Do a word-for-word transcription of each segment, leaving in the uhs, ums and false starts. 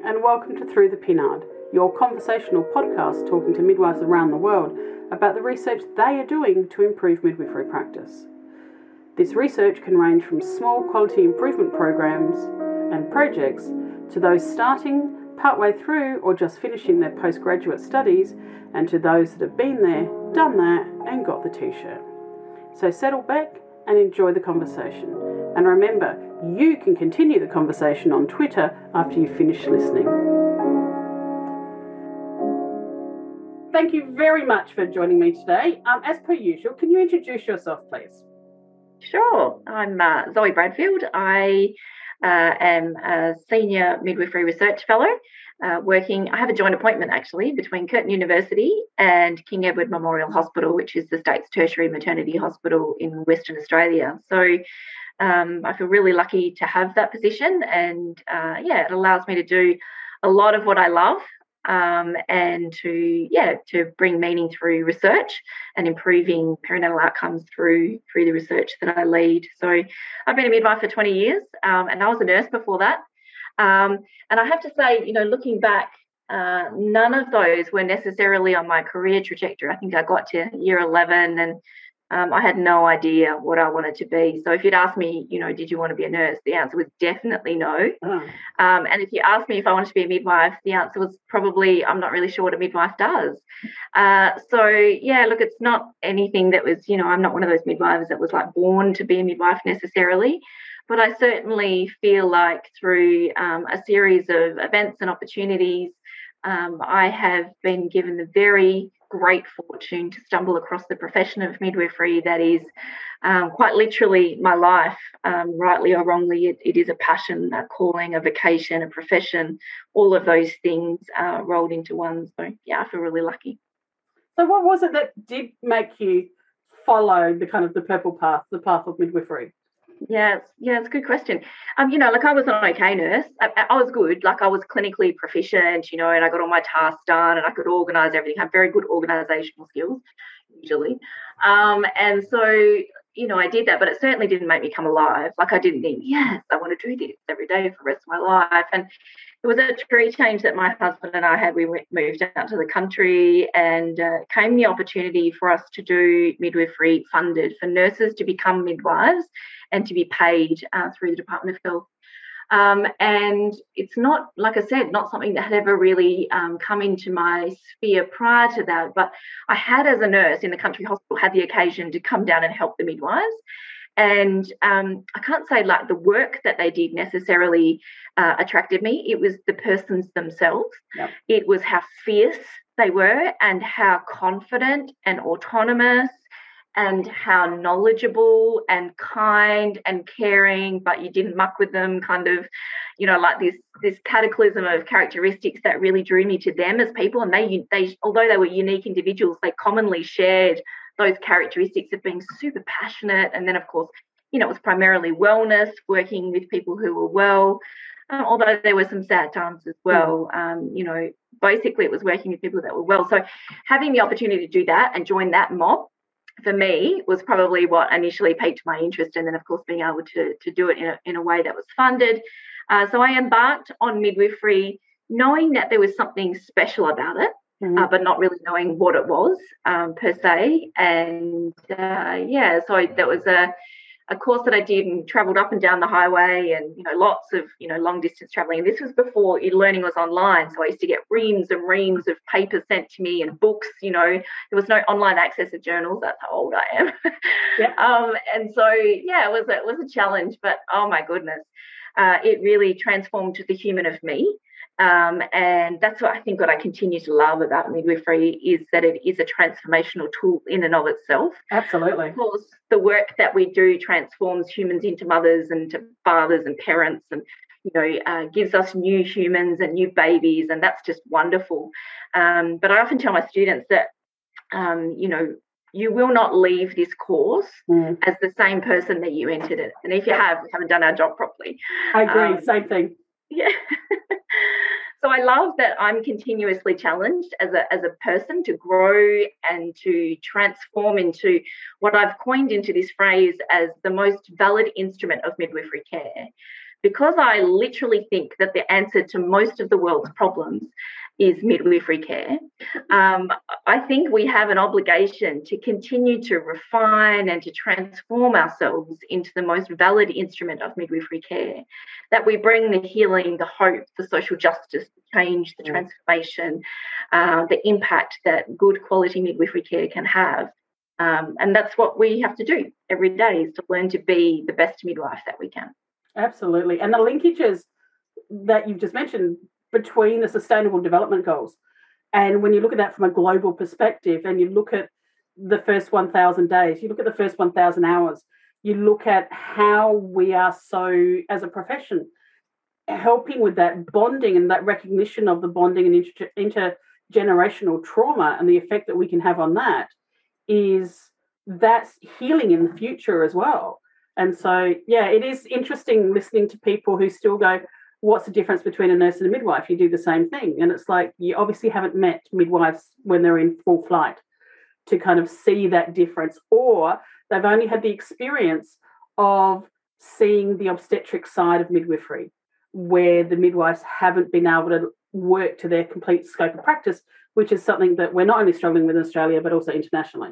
and welcome to Through the Pinard, your conversational podcast talking to midwives around the world about the research they are doing to improve midwifery practice. This research can range from small quality improvement programs and projects to those starting partway through or just finishing their postgraduate studies, and to those that have been there, done that, and got the t-shirt. So settle back and enjoy the conversation. And remember, you can continue the conversation on Twitter after you finish listening. Thank you very much for joining me today. Um, as per usual, can you introduce yourself, please? Sure. I'm uh, Zoe Bradfield. I uh, am a Senior Midwifery Research Fellow uh, working, I have a joint appointment actually between Curtin University and King Edward Memorial Hospital, which is the state's tertiary maternity hospital in Western Australia. So um, I feel really lucky to have that position, and uh, yeah, it allows me to do a lot of what I love. Um, and to yeah to bring meaning through research and improving perinatal outcomes through through the research that I lead. So I've been a midwife for twenty years, um, and I was a nurse before that. Um, and I have to say, you know, looking back, uh, none of those were necessarily on my career trajectory. I think I got to year eleven and Um, I had no idea what I wanted to be. So if you'd asked me, you know, did you want to be a nurse? The answer was definitely no. Oh. Um, and if you asked me if I wanted to be a midwife, the answer was probably, I'm not really sure what a midwife does. Uh, so, yeah, look, it's not anything that was, you know, I'm not one of those midwives that was like born to be a midwife necessarily. But I certainly feel like through um, a series of events and opportunities, um, I have been given the very great fortune to stumble across the profession of midwifery that is um, quite literally my life. Um, rightly or wrongly, it, it is a passion, a calling, a vocation, a profession, all of those things uh, rolled into one. So, yeah, I feel really lucky. So what was it that did make you follow the kind of the purple path, the path of midwifery? Yeah, it's, yeah, it's a good question. Um, you know, like I was an okay nurse. I, I was good. Like I was clinically proficient, you know, and I got all my tasks done and I could organise everything. I have very good organisational skills, usually. Um, and so, you know, I did that, but it certainly didn't make me come alive. Like I didn't think, yes, I want to do this every day for the rest of my life. And it was a career change that my husband and I had. We went, moved out to the country, and uh, came the opportunity for us to do midwifery funded for nurses to become midwives and to be paid uh, through the Department of Health. Um, and it's not, like I said, not something that had ever really um, come into my sphere prior to that. But I had, as a nurse in the country hospital, had the occasion to come down and help the midwives. And um, I can't say like the work that they did necessarily uh, attracted me. It was the persons themselves. Yep. It was how fierce they were and how confident and autonomous and how knowledgeable and kind and caring, but you didn't muck with them, kind of, you know, like this this cataclysm of characteristics that really drew me to them as people. And they, they although they were unique individuals, they commonly shared those characteristics of being super passionate. And then, of course, you know, it was primarily wellness, working with people who were well, um, although there were some sad times as well. Um, you know, basically it was working with people that were well. So having the opportunity to do that and join that mob, for me, was probably what initially piqued my interest, and then, of course, being able to, to do it in a, in a way that was funded. Uh, so I embarked on midwifery knowing that there was something special about it, mm-hmm. uh, but not really knowing what it was um, per se. And, uh, yeah, so that was a, a course that I did and travelled up and down the highway and, you know, lots of, you know, long distance travelling. And this was before learning was online. So I used to get reams and reams of papers sent to me and books, you know. There was no online access to journals. That's how old I am. Yep. um, and so, yeah, it was, a, it was a challenge. But, oh, my goodness, uh, it really transformed the human of me. Um, and that's what I think what I continue to love about midwifery is that it is a transformational tool in and of itself. Absolutely. Of course, the work that we do transforms humans into mothers and to fathers and parents, and, you know, uh, gives us new humans and new babies, and that's just wonderful. Um, but I often tell my students that, um, you know, you will not leave this course mm. as the same person that you entered it. And if you have, we haven't done our job properly. I agree. Um, Same thing. Yeah. So I love that I'm continuously challenged as a as a person to grow and to transform into what I've coined into this phrase as the most valid instrument of midwifery care. because I literally think that the answer to most of the world's problems is midwifery care. Um, I think we have an obligation to continue to refine and to transform ourselves into the most valid instrument of midwifery care, that we bring the healing, the hope, the social justice, the change, the transformation, uh, the impact that good quality midwifery care can have. Um, and that's what we have to do every day, is to learn to be the best midwife that we can. Absolutely. And the linkages that you've just mentioned between the Sustainable Development Goals, and when you look at that from a global perspective and you look at the first one thousand days, you look at the first one thousand hours, you look at how we are so, as a profession, helping with that bonding and that recognition of the bonding and inter- intergenerational trauma and the effect that we can have on that, is that's healing in the future as well. And so, yeah, it is interesting listening to people who still go, what's the difference between a nurse and a midwife? You do the same thing. And it's like, you obviously haven't met midwives when they're in full flight to kind of see that difference, or they've only had the experience of seeing the obstetric side of midwifery, where the midwives haven't been able to work to their complete scope of practice, which is something that we're not only struggling with in Australia, but also internationally.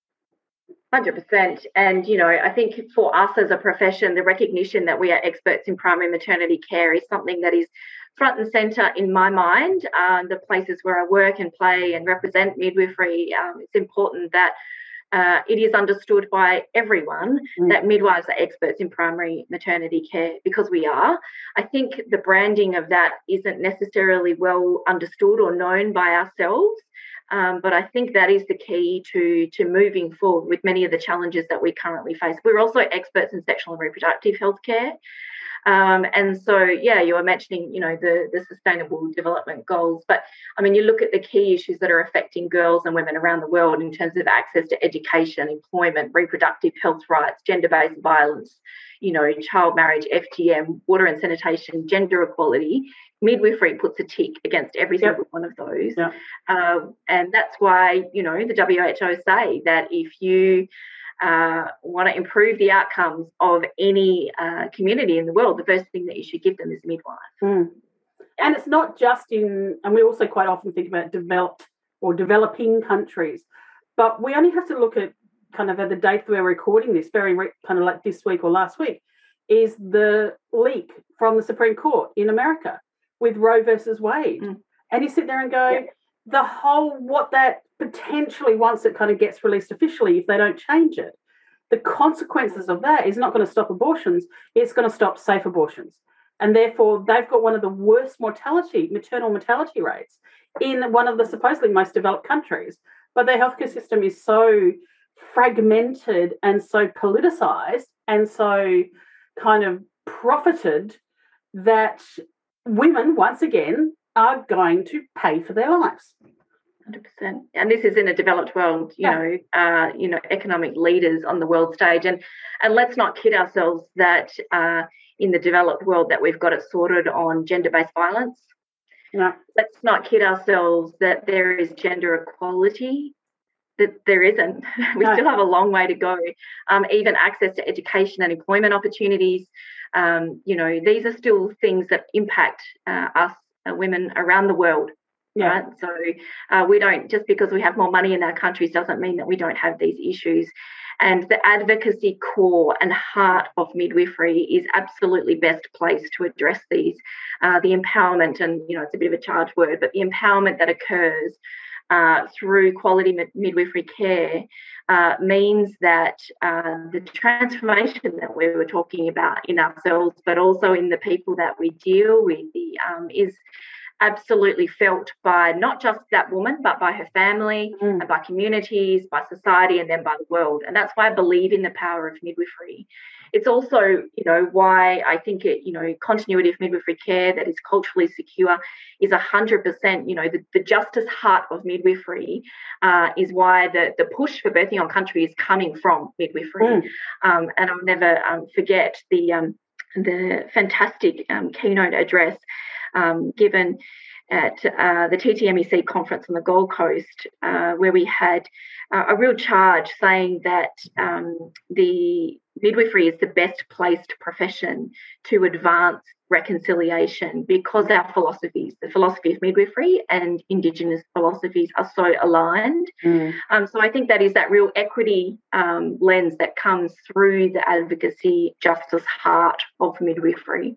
one hundred percent. And, you know, I think for us as a profession, the recognition that we are experts in primary maternity care is something that is front and centre in my mind. Um, the places where I work and play and represent midwifery, um, it's important that uh, it is understood by everyone mm. that midwives are experts in primary maternity care, because we are. I think the branding of that isn't necessarily well understood or known by ourselves. Um, but I think that is the key to, to moving forward with many of the challenges that we currently face. We're also experts in sexual and reproductive health care. Um, and so, yeah, you were mentioning, you know, the, the Sustainable Development Goals. But, I mean, you look at the key issues that are affecting girls and women around the world in terms of access to education, employment, reproductive health rights, gender-based violence, you know, child marriage, F G M, water and sanitation, gender equality. Midwifery puts a tick against every single yep. one of those. Yep. Uh, and that's why, you know, the W H O say that if you uh, want to improve the outcomes of any uh, community in the world, the first thing that you should give them is a midwife. Mm. And it's not just in, and we also quite often think about developed or developing countries, but we only have to look at kind of at the date that we're recording this, very re- kind of like this week or last week, is the leak from the Supreme Court in America with Roe versus Wade. Mm. And you sit there and go, yeah. the whole, what that potentially, once it kind of gets released officially, if they don't change it, the consequences of that is not going to stop abortions, it's going to stop safe abortions. And therefore, they've got one of the worst mortality, maternal mortality rates in one of the supposedly most developed countries. But their healthcare system is so fragmented and so politicised and so kind of profited that women, once again, are going to pay for their lives. one hundred percent. And this is in a developed world, you yeah. know, uh, you know, economic leaders on the world stage. And and let's not kid ourselves that uh, in the developed world that we've got it sorted on gender-based violence. Yeah. Let's not kid ourselves that there is gender equality. That there isn't. We no. still have a long way to go. Um, even access to education and employment opportunities. Um, you know, these are still things that impact uh, us uh, women around the world. Yeah. Right? So uh, we don't, just because we have more money in our countries doesn't mean that we don't have these issues. And the advocacy core and heart of midwifery is absolutely best placed to address these. Uh, the empowerment, and, you know, it's a bit of a charged word, but the empowerment that occurs Uh, through quality mid- midwifery care uh, means that uh, the transformation that we were talking about in ourselves, but also in the people that we deal with, the, um, is absolutely felt by not just that woman, but by her family mm. and by communities, by society, and then by the world. And that's why I believe in the power of midwifery. It's also, you know, why I think it, you know, continuity of midwifery care that is culturally secure is one hundred percent, you know, the, the justice heart of midwifery uh, is why the, the push for birthing on country is coming from midwifery. Mm. Um, and I'll never um, forget the um, the fantastic um, keynote address um, given at uh, the T T M E C conference on the Gold Coast, uh, where we had uh, a real charge saying that um, the midwifery is the best placed profession to advance reconciliation because our philosophies, the philosophy of midwifery and Indigenous philosophies, are so aligned. Mm. Um, so I think that is that real equity um, lens that comes through the advocacy, justice heart of midwifery.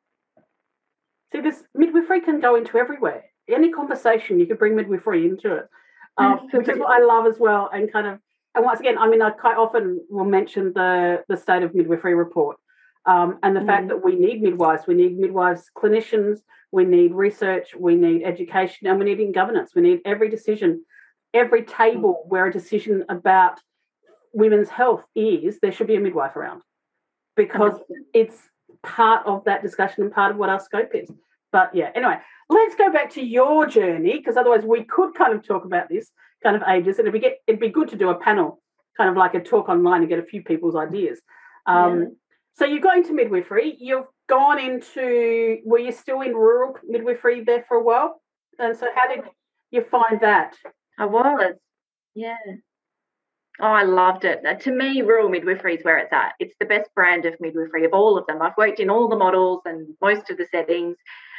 See, this midwifery can go into everywhere. Any conversation, you could bring midwifery into it, um, which is what I love as well. And kind of, and once again, I mean, I quite often will mention the the State of Midwifery report um, and the mm. fact that we need midwives, we need midwives, clinicians, we need research, we need education, and we need in governance. We need every decision, every table mm. where a decision about women's health is, there should be a midwife around, because mm. it's part of that discussion and part of what our scope is. But yeah, anyway, let's go back to your journey, because otherwise we could kind of talk about this kind of ages, and it'd be, it'd be good to do a panel, kind of like a talk online, and get a few people's ideas. Um, yeah. So you got into midwifery, you've gone into, were you still in rural midwifery there for a while? And so how did you find that? I was, yeah. Oh, I loved it. Uh, to me, rural midwifery is where it's at. It's the best brand of midwifery of all of them. I've worked in all the models and most of the settings.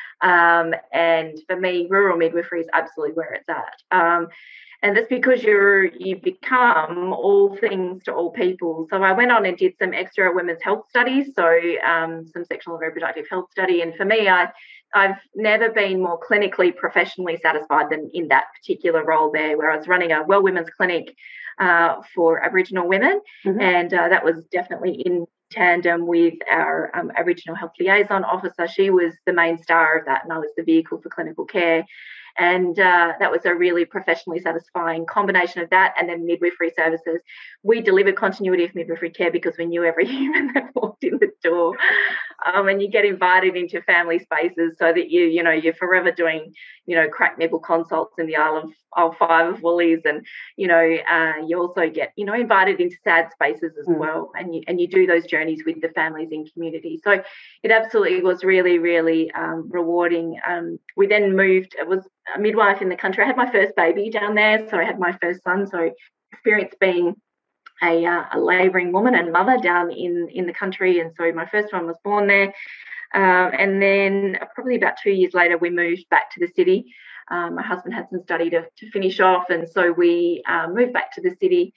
Um, and for me, rural midwifery is absolutely where it's at. Um, and that's because you're, you become all things to all people. So I went on and did some extra women's health studies, so um, some sexual and reproductive health study. And for me, I, I've never been more clinically, professionally satisfied than in that particular role there, where I was running a well women's clinic uh, for Aboriginal women. Mm-hmm. And uh, that was definitely in tandem with our um, Aboriginal Health Liaison Officer. She was the main star of that, and I was the vehicle for clinical care. And uh, that was a really professionally satisfying combination of that and then midwifery services. We delivered continuity of midwifery care because we knew every human that walked in the door. Um, and you get invited into family spaces so that you, you know, you're forever doing, you know, crack nipple consults in the Isle of Isle Five of Woolies, and you know, uh, you also get, you know, invited into sad spaces as mm. well, and you and you do those journeys with the families in community. So it absolutely was really, really um, rewarding. Um, we then moved. It was a midwife in the country. I had my first baby down there, so I had my first son. So experience being a, uh, a labouring woman and mother down in in the country, and so my first one was born there. Um, and then probably about two years later, we moved back to the city. Um, my husband had some study to, to finish off, and so we uh, moved back to the city.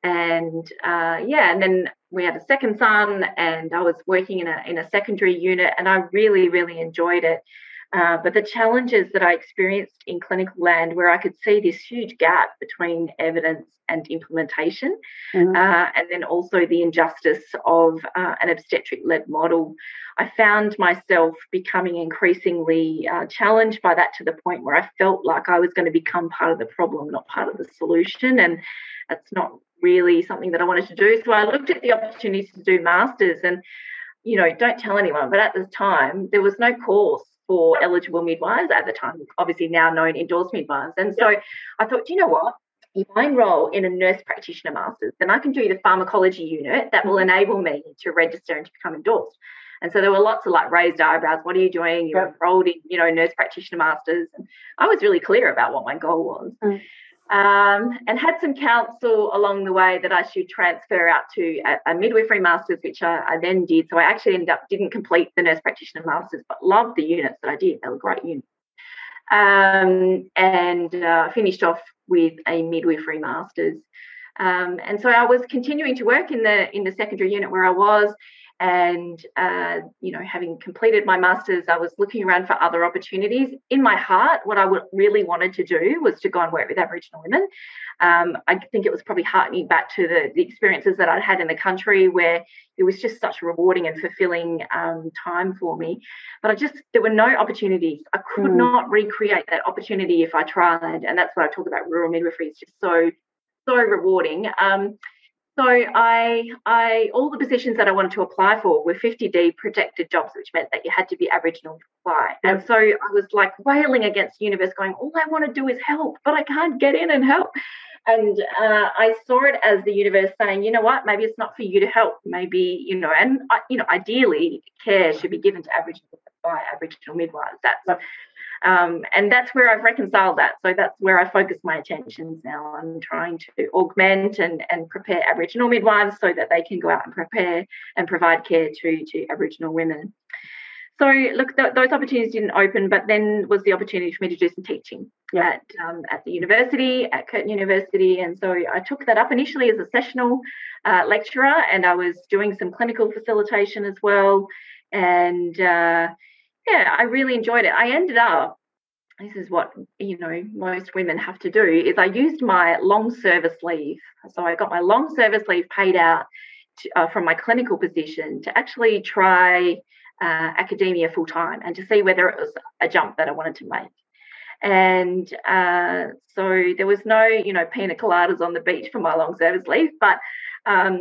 And uh, yeah, and then we had a second son, and I was working in a in a secondary unit, and I really, really enjoyed it. Uh, but the challenges that I experienced in clinical land, where I could see this huge gap between evidence and implementation, mm-hmm. uh, and then also the injustice of uh, an obstetric-led model, I found myself becoming increasingly uh, challenged by that, to the point where I felt like I was going to become part of the problem, not part of the solution. And that's not really something that I wanted to do. So I looked at the opportunities to do masters, and, you know, don't tell anyone, but at the time there was no course for eligible midwives at the time, obviously now known endorsed midwives. And so I thought, you know what, if I enroll in a nurse practitioner master's, then I can do the pharmacology unit that will enable me to register and to become endorsed. And so there were lots of like raised eyebrows. What are you doing? You're yep. enrolled in, you know, nurse practitioner masters. And I was really clear about what my goal was. Mm. Um, and had some counsel along the way that I should transfer out to a, a midwifery master's, which I, I then did. So I actually ended up, didn't complete the nurse practitioner master's, but loved the units that I did. They were great units. Um, and uh, finished off with a midwifery master's. Um, and so I was continuing to work in the in the secondary unit where I was. And, uh, you know, having completed my master's, I was looking around for other opportunities. In my heart, what I would really wanted to do was to go and work with Aboriginal women. Um, I think it was probably heartening back to the, the experiences that I'd had in the country, where it was just such a rewarding and fulfilling um, time for me. But I just, there were no opportunities. I could mm. not recreate that opportunity if I tried. And that's what I talk about. Rural midwifery is just so, so rewarding. Um, So I, I, all the positions that I wanted to apply for were fifty D protected jobs, which meant that you had to be Aboriginal to apply. And so I was like wailing against the universe, going, all I want to do is help, but I can't get in and help. And uh, I saw it as the universe saying, you know what, maybe it's not for you to help. Maybe, you know, and, uh, you know, ideally care should be given to Aboriginal by Aboriginal midwives. That's um, and that's where I've reconciled that. So that's where I focus my attentions now. I'm trying to augment and, and prepare Aboriginal midwives so that they can go out and prepare and provide care to, to Aboriginal women. So, look, th- those opportunities didn't open, but then was the opportunity for me to do some teaching yeah. at um, at the university, at Curtin University. And so I took that up initially as a sessional uh, lecturer, and I was doing some clinical facilitation as well. And, uh, yeah, I really enjoyed it. I ended up, this is what, you know, most women have to do, is I used my long service leave. So I got my long service leave paid out to, uh, from my clinical position to actually try Uh, academia full time and to see whether it was a jump that I wanted to make. And uh, so there was no, you know, pina coladas on the beach for my long service leave, but um,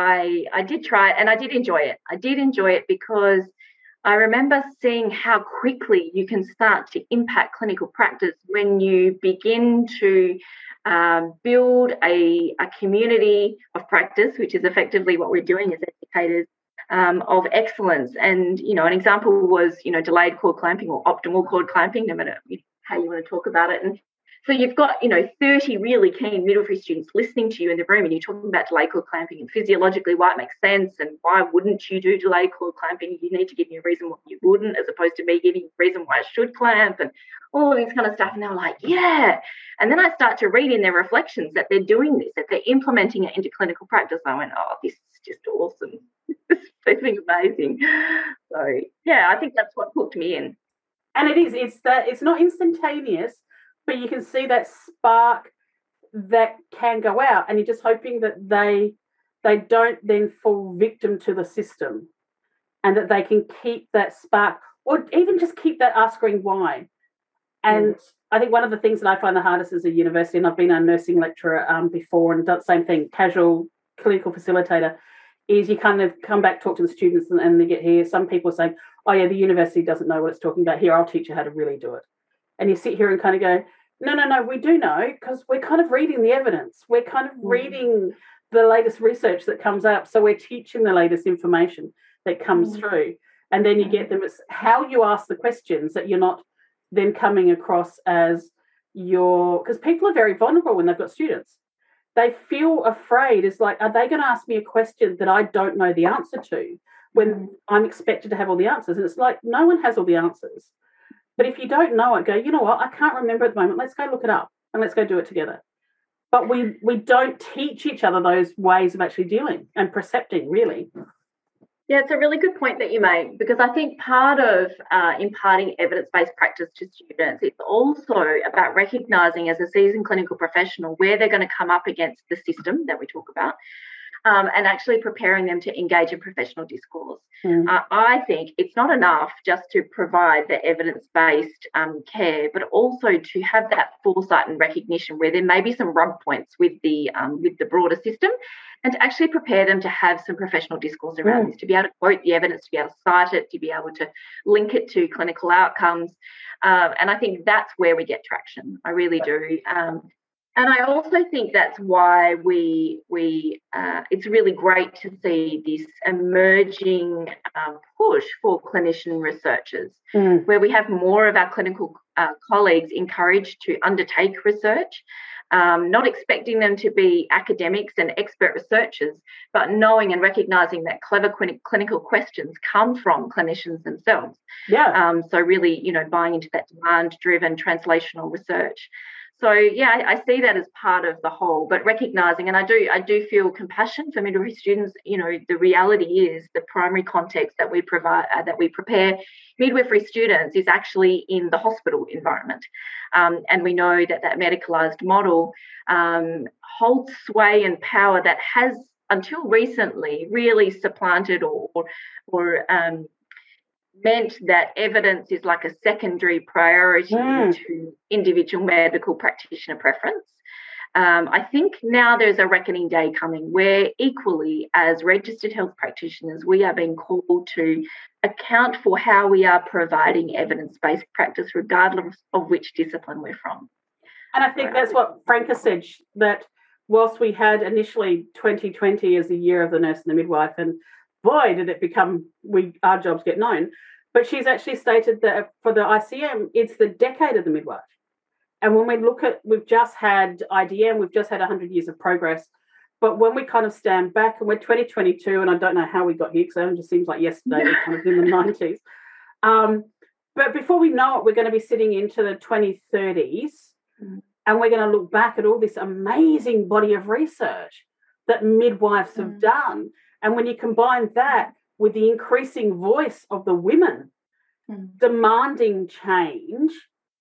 I I did try it and I did enjoy it. I did enjoy it because I remember seeing how quickly you can start to impact clinical practice when you begin to um, build a, a community of practice, which is effectively what we're doing as educators. Um, of excellence. And, you know, an example was, you know, delayed cord clamping or optimal cord clamping, no matter how you want to talk about it. And so you've got, you know, thirty really keen midwifery students listening to you in the room and you're talking about delayed cord clamping and physiologically why it makes sense and why wouldn't you do delayed cord clamping? You need to give me a reason why you wouldn't, as opposed to me giving you a reason why I should clamp and all of this kind of stuff. And they're like, yeah. And then I start to read in their reflections that they're doing this, that they're implementing it into clinical practice. I went, oh, this is just awesome. It's amazing. So yeah, I think that's what hooked me in. And it is, it's that it's not instantaneous, but you can see that spark that can go out, and you're just hoping that they they don't then fall victim to the system, and that they can keep that spark, or even just keep that asking why. And mm. I think one of the things that I find the hardest as a university, and I've been a nursing lecturer um, before and done the same thing, casual clinical facilitator, is you kind of come back, talk to the students, and, and they get here. Some people say, oh, yeah, the university doesn't know what it's talking about. Here, I'll teach you how to really do it. And you sit here and kind of go, no, no, no, we do know, because we're kind of reading the evidence. We're kind of mm. reading the latest research that comes up. So we're teaching the latest information that comes mm. through. And then you get them, it's how you ask the questions that you're not then coming across as your, because people are very vulnerable when they've got students. They feel afraid. It's like, are they going to ask me a question that I don't know the answer to when I'm expected to have all the answers? And it's like, no one has all the answers. But if you don't know it, go, you know what, I can't remember at the moment. Let's go look it up and let's go do it together. But we we don't teach each other those ways of actually dealing and percepting, really. Yeah, it's a really good point that you make, because I think part of uh, imparting evidence-based practice to students, it's also about recognising as a seasoned clinical professional where they're going to come up against the system that we talk about, um, and actually preparing them to engage in professional discourse. Mm. Uh, I think it's not enough just to provide the evidence-based um, care, but also to have that foresight and recognition where there may be some rub points with the um, with the broader system, and to actually prepare them to have some professional discourse around mm. this, to be able to quote the evidence, to be able to cite it, to be able to link it to clinical outcomes. Um, and I think that's where we get traction. I really do. Um, and I also think that's why we, we uh, it's really great to see this emerging um, push for clinician researchers, mm. where we have more of our clinical uh, colleagues encouraged to undertake research. Um, not expecting them to be academics and expert researchers, but knowing and recognising that clever clin- clinical questions come from clinicians themselves. Yeah. Um, so really, you know, buying into that demand-driven translational research. So yeah, I, I see that as part of the whole, but recognising, and I do, I do feel compassion for midwifery students. You know, the reality is the primary context that we provide, uh, that we prepare midwifery students is actually in the hospital environment, um, and we know that that medicalised model um, holds sway and power that has, until recently, really supplanted or or, or um, meant that evidence is like a secondary priority mm. to individual medical practitioner preference. Um, I think now there's a reckoning day coming where equally as registered health practitioners, we are being called to account for how we are providing evidence-based practice regardless of which discipline we're from. And I think that's what Franca said, that whilst we had initially twenty twenty as the year of the nurse and the midwife, and boy, did it become, we our jobs get known, but she's actually stated that for the I C M, it's the decade of the midwife. And when we look at, we've just had I D M, we've just had one hundred years of progress, but when we kind of stand back, and we're twenty twenty-two, and I don't know how we got here, because it just seems like yesterday, we're kind of in the nineties. Um, but before we know it, we're going to be sitting into the twenty thirties, mm. and we're going to look back at all this amazing body of research that midwives mm. have done. And when you combine that with the increasing voice of the women mm. demanding change,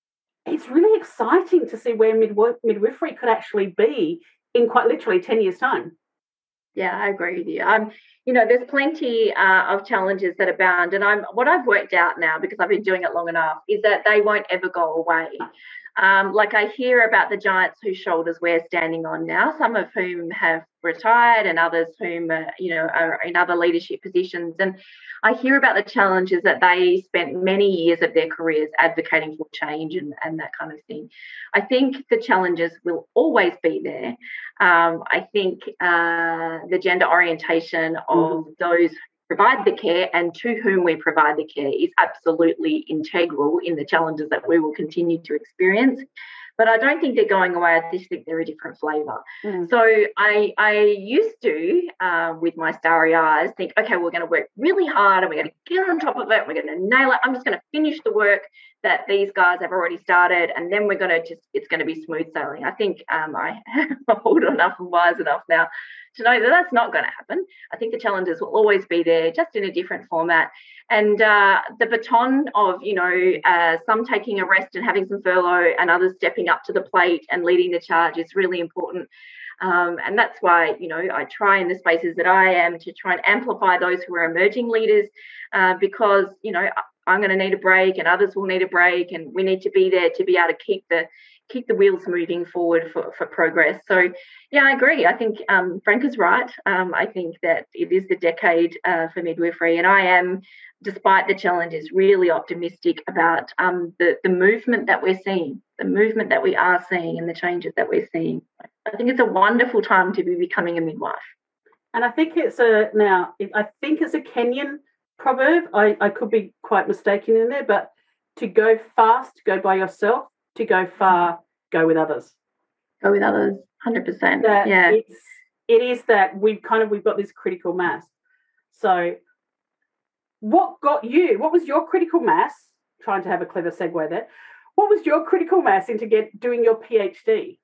it's really exciting to see where midw- midwifery could actually be in quite literally ten years' time. Yeah, I agree with you. Um, you know, there's plenty uh, of challenges that abound, and I'm what I've worked out now, because I've been doing it long enough, is that they won't ever go away. Um, like I hear about the giants whose shoulders we're standing on now, some of whom have retired and others whom, uh, you know, are in other leadership positions. And I hear about the challenges that they spent many years of their careers advocating for change and, and that kind of thing. I think the challenges will always be there. Um, I think uh, the gender orientation of mm. those provide the care and to whom we provide the care is absolutely integral in the challenges that we will continue to experience. But I don't think they're going away. I just think they're a different flavour. Mm. So I, I used to, uh, with my starry eyes, think, okay, we're going to work really hard and we're going to get on top of it. We're going to nail it. I'm just going to finish the work that these guys have already started, and then we're going to just, it's going to be smooth sailing. I think um, I am old enough and wise enough now to know that that's not going to happen. I think the challenges will always be there, just in a different format. And uh, the baton of, you know, uh, some taking a rest and having some furlough and others stepping up to the plate and leading the charge is really important. Um, and that's why, you know, I try in the spaces that I am to try and amplify those who are emerging leaders uh, because, you know, I'm going to need a break and others will need a break, and we need to be there to be able to keep the keep the wheels moving forward for, for progress. So, yeah, I agree. I think um, Frank is right. Um, I think that it is the decade uh, for midwifery, and I am, despite the challenges, really optimistic about um, the, the movement that we're seeing, the movement that we are seeing and the changes that we're seeing. I think it's a wonderful time to be becoming a midwife. And I think it's a, now, I think it's a Kenyan proverb. I, I could be quite mistaken in there, but to go fast, go by yourself. To go far, go with others. Go with others, one hundred percent. That yeah. It's, it is that we've kind of, we've got this critical mass. So what got you, what was your critical mass, trying to have a clever segue there, what was your critical mass into get doing your PhD?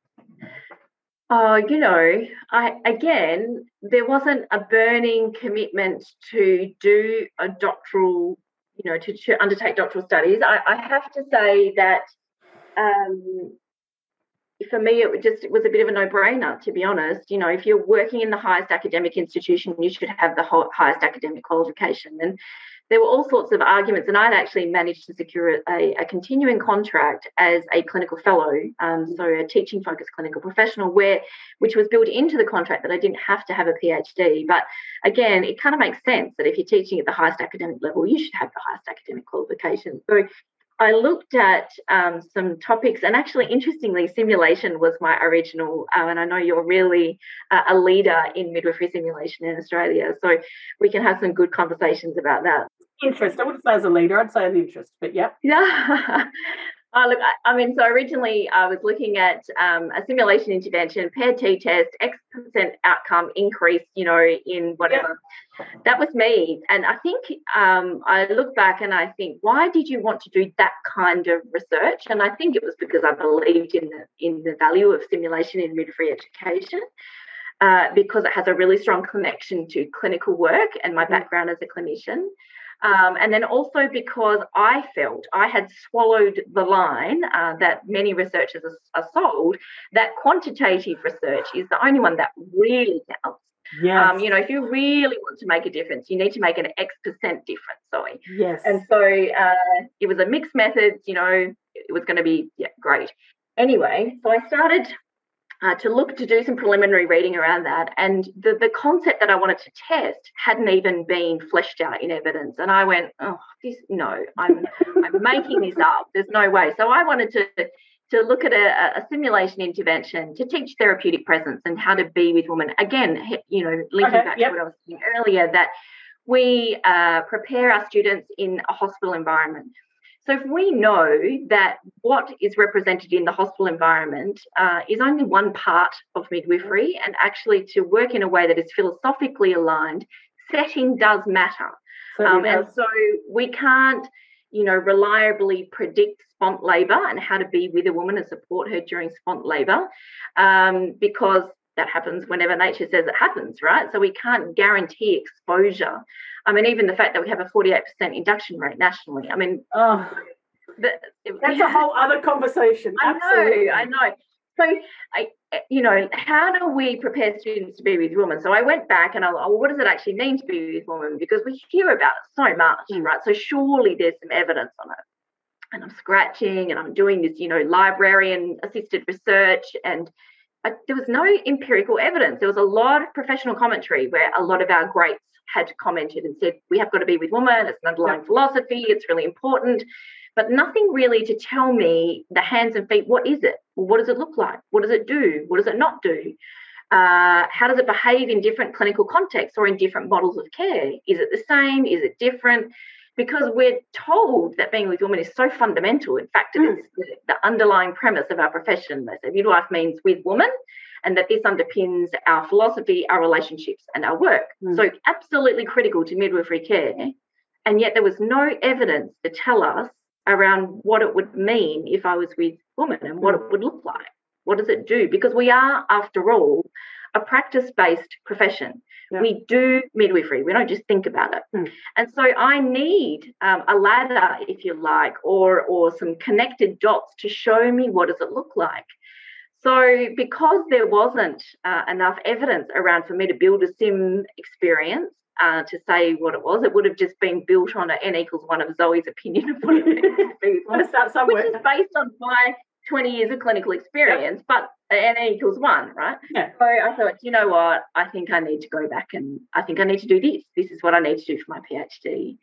Oh, you know, I again, there wasn't a burning commitment to do a doctoral, you know, to, to undertake doctoral studies. I, I have to say that um, for me, it just it was a bit of a no-brainer, to be honest. You know, if you're working in the highest academic institution, you should have the highest academic qualification. And there were all sorts of arguments, and I'd actually managed to secure a, a continuing contract as a clinical fellow, um, so a teaching-focused clinical professional, where which was built into the contract that I didn't have to have a PhD. But again, it kind of makes sense that if you're teaching at the highest academic level, you should have the highest academic qualification. So I looked at um, some topics, and actually, interestingly, simulation was my original, uh, and I know you're really uh, a leader in midwifery simulation in Australia, so we can have some good conversations about that. Interest. I wouldn't say as a leader, I'd say an interest, but yeah. Yeah. Oh, look, I, I mean, so originally I was looking at um, a simulation intervention, paired t-test, X percent outcome increase, you know, in whatever. Yeah. That was me. And I think um, I look back and I think, why did you want to do that kind of research? And I think it was because I believed in the, in the value of simulation in midwifery education. Uh, because it has a really strong connection to clinical work and my background as a clinician. Um, and then also because I felt I had swallowed the line uh, that many researchers are, are sold, that quantitative research is the only one that really counts. Yes. Um, you know, if you really want to make a difference, you need to make an X percent difference, Zoe. Yes. And so uh, it was a mixed methods, you know, it was going to be, yeah, great. Anyway, so I started Uh, to look to do some preliminary reading around that, and the, the concept that I wanted to test hadn't even been fleshed out in evidence. And I went, oh, this no, I'm I'm making this up. There's no way. So I wanted to to look at a, a simulation intervention to teach therapeutic presence and how to be with women. Again, you know, linking okay, back yep. to what I was saying earlier, that we uh, prepare our students in a hospital environment. So if we know that what is represented in the hospital environment uh, is only one part of midwifery, and actually to work in a way that is philosophically aligned, setting does matter. Um, and so we can't, you know, reliably predict spont labour and how to be with a woman and support her during spont labour, um, because that happens whenever nature says it happens, right? So we can't guarantee exposure. I mean, even the fact that we have a forty-eight percent induction rate nationally. I mean, oh, the, that's a whole other conversation. I Absolutely. know, I know. So, I, you know, how do we prepare students to be with women? So I went back and I, well, what does it actually mean to be with women? Because we hear about it so much, mm. right? So surely there's some evidence on it. And I'm scratching and I'm doing this, you know, librarian-assisted research, and I, there was no empirical evidence. There was a lot of professional commentary where a lot of our greats had commented and said, we have got to be with women, it's an underlying yep. philosophy, it's really important, but nothing really to tell me the hands and feet, what is it? Well, what does it look like? What does it do? What does it not do? Uh, how does it behave in different clinical contexts or in different models of care? Is it the same? Is it different? Because we're told that being with women is so fundamental. In fact, mm. it's the, the underlying premise of our profession. They say midwife means with woman, and that this underpins our philosophy, our relationships, and our work. Mm. So absolutely critical to midwifery care. And yet there was no evidence to tell us around what it would mean if I was with women and what mm. it would look like. What does it do? Because we are, after all, a practice-based profession. Yeah. We do midwifery. We don't just think about it. Mm. And so I need um, a ladder, if you like, or or some connected dots to show me what does it look like. So because there wasn't uh, enough evidence around for me to build a sim experience uh, to say what it was, it would have just been built on an N equals one of Zoe's opinion of what it means to be with women, which is based on my twenty years of clinical experience, yep. but N equals one, right? Yeah. So I thought, you know what, I think I need to go back and I think I need to do this. This is what I need to do for my PhD.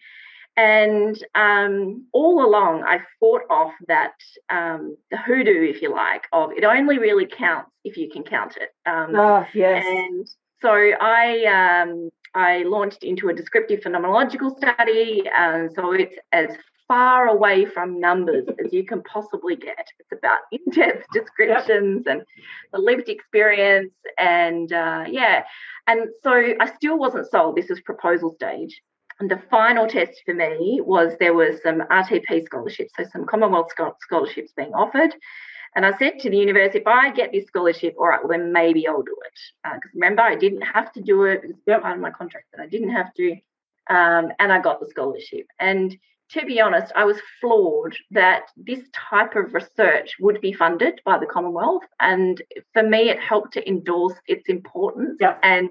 And um, all along, I fought off that um, the hoodoo, if you like, of it only really counts if you can count it. Um, oh, yes. And so I um, I launched into a descriptive phenomenological study. Uh, so it's as far away from numbers as you can possibly get. It's about in-depth descriptions yep. and the lived experience, and uh, yeah. And so I still wasn't sold. This was proposal stage. And the final test for me was there was some R T P scholarships, so some Commonwealth scholarships being offered. And I said to the university, if I get this scholarship, all right, well, then maybe I'll do it. Because uh, remember, I didn't have to do it. It was yep. part of my contract that I didn't have to. Um, and I got the scholarship. And to be honest, I was floored that this type of research would be funded by the Commonwealth. And for me, it helped to endorse its importance. Yep. And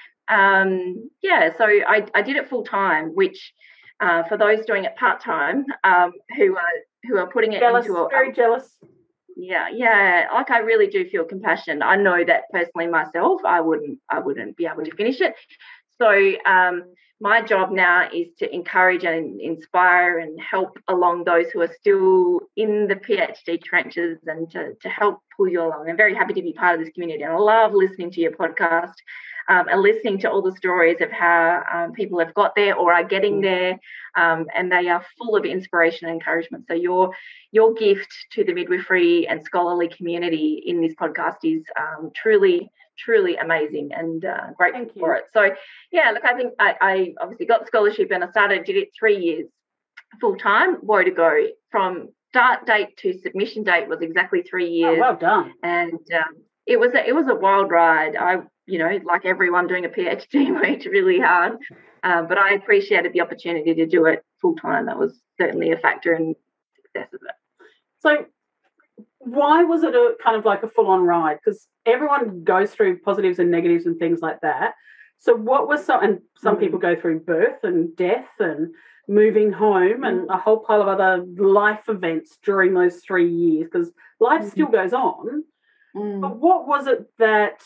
um, yeah, so I, I did it full time, which uh, for those doing it part time, um, who are who are putting it jealous, into a very jealous. Yeah, yeah. Like I really do feel compassion. I know that personally myself, I wouldn't I wouldn't be able to finish it. So um, my job now is to encourage and inspire and help along those who are still in the PhD trenches, and to, to help pull you along. I'm very happy to be part of this community, and I love listening to your podcast um, and listening to all the stories of how um, people have got there or are getting there, um, and they are full of inspiration and encouragement. So your your gift to the midwifery and scholarly community in this podcast is um, truly truly amazing, and uh, grateful for it. So yeah, look, I think I, I obviously got the scholarship and I started, did it three years full time. Woe to go. From start date to submission date was exactly three years. Oh, well done. And um, it was a, it was a wild ride. I, you know, like everyone doing a PhD, worked really hard, uh, but I appreciated the opportunity to do it full time. That was certainly a factor in success of it. So why was it a kind of like a full-on ride? Because everyone goes through positives and negatives and things like that. So what was some, and some mm. people go through birth and death and moving home mm. and a whole pile of other life events during those three years, because life mm. still goes on. Mm. But what was it that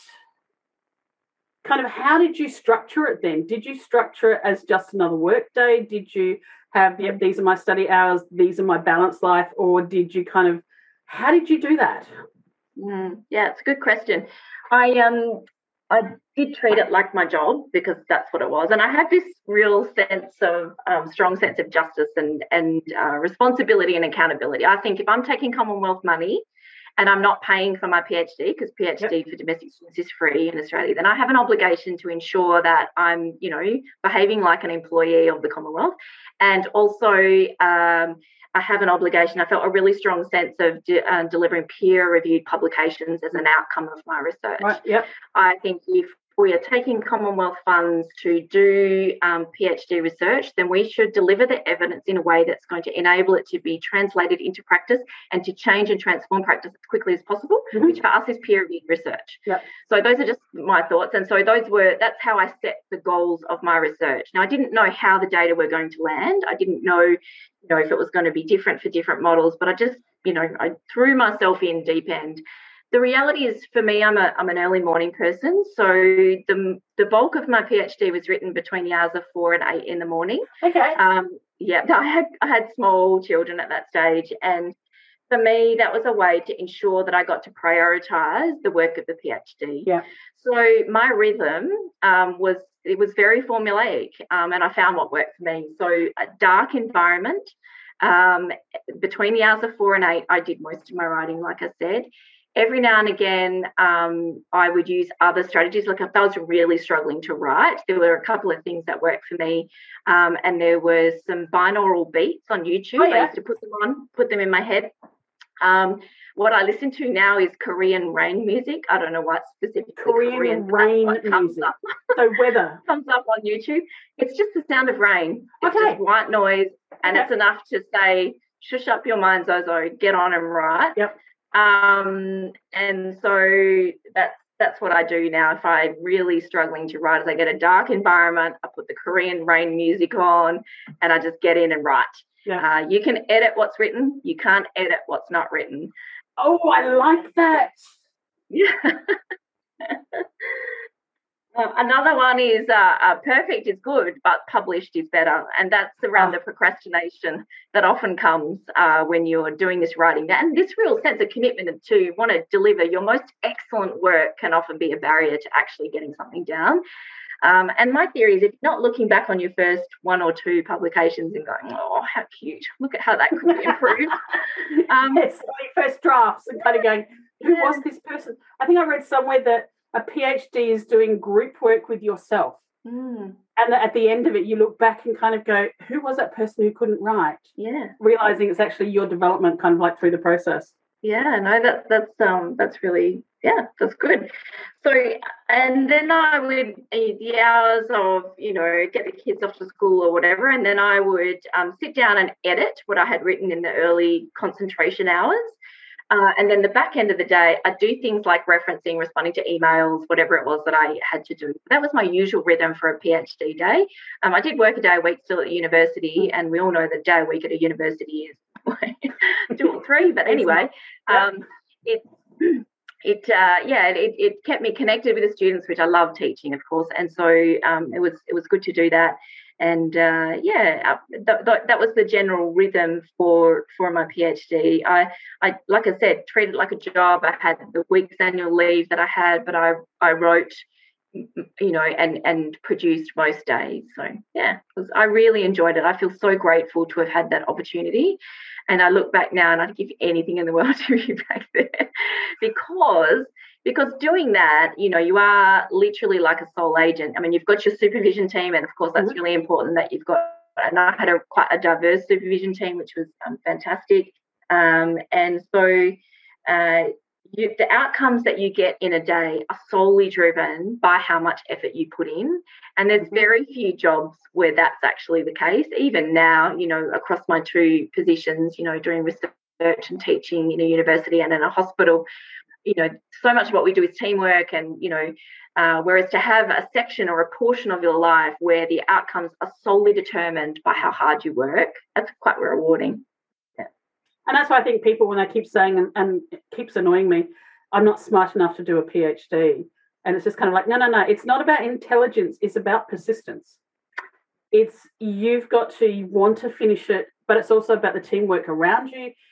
kind of, how did you structure it then? Did you structure it as just another work day? Did you have, yep, these are my study hours, these are my balanced life, or did you kind of How did you do that? Mm, yeah, it's a good question. I um I did treat it like my job because that's what it was, and I had this real sense of um, strong sense of justice and and uh, responsibility and accountability. I think if I'm taking Commonwealth money and I'm not paying for my PhD, because PhD yep. for domestic students is free in Australia, then I have an obligation to ensure that I'm, you know, behaving like an employee of the Commonwealth. And also um, I have an obligation, I felt a really strong sense of de- uh, delivering peer-reviewed publications as an outcome of my research. Right, yep. I think if we are taking Commonwealth funds to do um, PhD research, then we should deliver the evidence in a way that's going to enable it to be translated into practice and to change and transform practice as quickly as possible, mm-hmm. which for us is peer-reviewed research. Yep. So those are just my thoughts. And so those were, that's how I set the goals of my research. Now, I didn't know how the data were going to land. I didn't know, you know, if it was going to be different for different models, but I just, you know, I threw myself in deep end. The reality is, for me, I'm a I'm an early morning person, so the the bulk of my PhD was written between the hours of four and eight in the morning. Okay. Um, yeah, I had I had small children at that stage, and for me, that was a way to ensure that I got to prioritise the work of the PhD. Yeah. So my rhythm um, was it was very formulaic, um, and I found what worked for me. So a dark environment um, between the hours of four and eight, I did most of my writing, like I said. Every now and again, um, I would use other strategies. Like if I was really struggling to write, there were a couple of things that worked for me. Um, and there was some binaural beats on YouTube. Oh, yeah. I used to put them on, put them in my head. Um, what I listen to now is Korean rain music. I don't know what specifically Korean, Korean rain music. Up. So weather. Comes up on YouTube. It's just the sound of rain. It's okay. just white noise. And okay. It's enough to say, shush up your mind, Zozo, get on and write. Yep. Um, and so that's that's what I do now. If I'm really struggling to write, is I get a dark environment, I put the Korean rain music on, and I just get in and write. Yeah. Uh, you can edit what's written. You can't edit what's not written. Oh, I like that. Yeah. Uh, another one is uh, uh, perfect is good, but published is better. And that's around oh. the procrastination that often comes uh, when you're doing this writing. And this real sense of commitment to want to deliver your most excellent work can often be a barrier to actually getting something down. Um, and my theory is if you're not looking back on your first one or two publications and going, oh, how cute, look at how that could be improved. um, yes, first drafts and kind of going, who yeah. was this person? I think I read somewhere that a PhD is doing group work with yourself. Mm. And at the end of it, you look back and kind of go, who was that person who couldn't write? Yeah. Realising it's actually your development kind of like through the process. Yeah, no, that, that's um, that's really, yeah, that's good. So, and then I would, the hours of, you know, get the kids off to school or whatever, and then I would um, sit down and edit what I had written in the early concentration hours. Uh, and then the back end of the day, I do things like referencing, responding to emails, whatever it was that I had to do. That was my usual rhythm for a PhD day. Um, I did work a day a week still at the university, and we all know that day a week at a university is two or three. But anyway, um, it it uh, yeah, it it kept me connected with the students, which I love teaching, of course, and so um, it was it was good to do that. And uh, yeah, th- th- that was the general rhythm for for my PhD. I, I, like I said, treated it like a job. I had the week's annual leave that I had, but I, I wrote, you know, and and produced most days. So yeah, it was, I really enjoyed it. I feel so grateful to have had that opportunity. And I look back now, and I'd give anything in the world to be back there, because. Because doing that, you know, you are literally like a sole agent. I mean, you've got your supervision team, and of course, that's really important that you've got. And I had a quite a diverse supervision team, which was um, fantastic. Um, and so, uh, you, the outcomes that you get in a day are solely driven by how much effort you put in. And there's very few jobs where that's actually the case. Even now, you know, across my two positions, you know, doing research and teaching in a university and in a hospital. You know, so much of what we do is teamwork, and, you know, uh, whereas to have a section or a portion of your life where the outcomes are solely determined by how hard you work, that's quite rewarding. Yeah. And that's why I think people, when they keep saying, and, and it keeps annoying me, I'm not smart enough to do a PhD. And it's just kind of like, no, no, no, it's not about intelligence. It's about persistence. It's you've got to want to finish it, but it's also about the teamwork around you.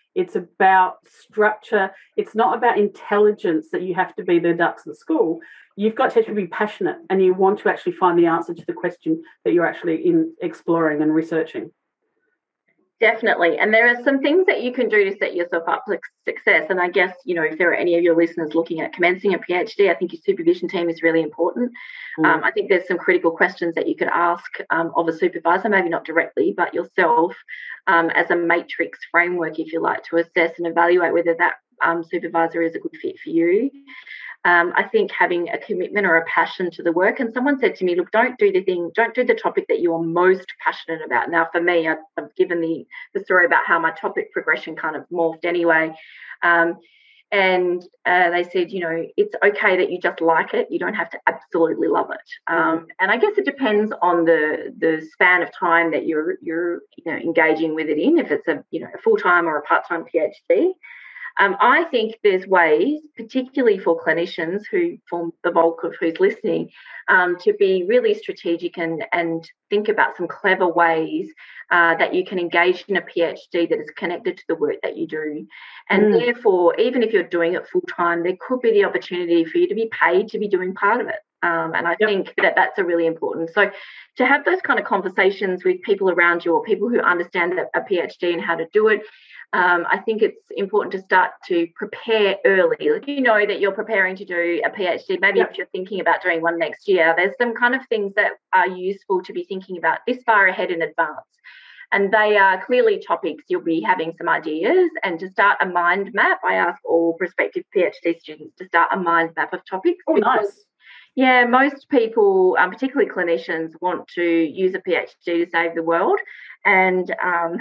It's about structure. It's not about intelligence that you have to be the ducks at school. You've got to actually be passionate and you want to actually find the answer to the question that you're actually in exploring and researching. Definitely. And there are some things that you can do to set yourself up for success. And I guess, you know, if there are any of your listeners looking at commencing a PhD, I think your supervision team is really important. Mm. Um, I think there's some critical questions that you could ask um, of a supervisor, maybe not directly, but yourself um, as a matrix framework, if you like, to assess and evaluate whether that um, supervisor is a good fit for you. Um, I think having a commitment or a passion to the work. And someone said to me, look, don't do the thing, don't do the topic that you are most passionate about. Now, for me, I've, I've given the, the story about how my topic progression kind of morphed anyway. Um, and uh, they said, you know, it's okay that you just like it. You don't have to absolutely love it. Um, and I guess it depends on the the span of time that you're, you're you know, engaging with it in, if it's a, you know, a full-time or a part-time PhD. Um, I think there's ways, particularly for clinicians who form the bulk of who's listening, um, to be really strategic and, and think about some clever ways uh, that you can engage in a PhD that is connected to the work that you do. And mm. therefore, even if you're doing it full time, there could be the opportunity for you to be paid to be doing part of it. Um, and I yep. think that that's a really important. So to have those kind of conversations with people around you or people who understand a, a PhD and how to do it, Um, I think it's important to start to prepare early. Like, you know that you're preparing to do a PhD. Maybe yep. if you're thinking about doing one next year, there's some kind of things that are useful to be thinking about this far ahead in advance. And they are clearly topics you'll be having some ideas. And to start a mind map, I ask all prospective PhD students to start a mind map of topics. Oh, nice. Yeah, most people, um, particularly clinicians, want to use a PhD to save the world. And um,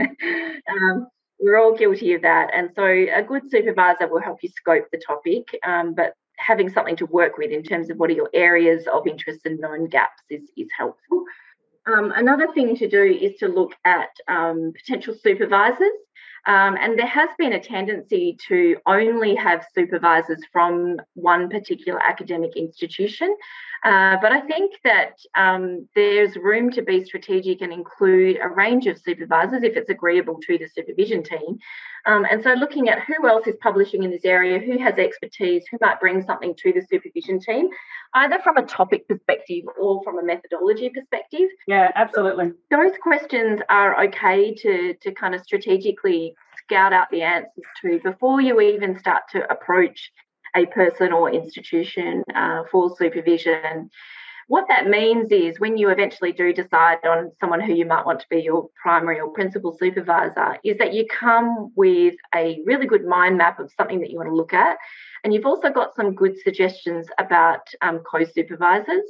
um we're all guilty of that. And so a good supervisor will help you scope the topic, um, but having something to work with in terms of what are your areas of interest and known gaps is, is helpful. Um, another thing to do is to look at um, potential supervisors. Um, and there has been a tendency to only have supervisors from one particular academic institution. Uh, but I think that um, there's room to be strategic and include a range of supervisors if it's agreeable to the supervision team. Um, and so looking at who else is publishing in this area, who has expertise, who might bring something to the supervision team, either from a topic perspective or from a methodology perspective. Yeah, absolutely. Those questions are okay to, to kind of strategically scout out the answers to before you even start to approach a person or institution uh, for supervision. What that means is when you eventually do decide on someone who you might want to be your primary or principal supervisor, is that you come with a really good mind map of something that you want to look at. And you've also got some good suggestions about um, co-supervisors.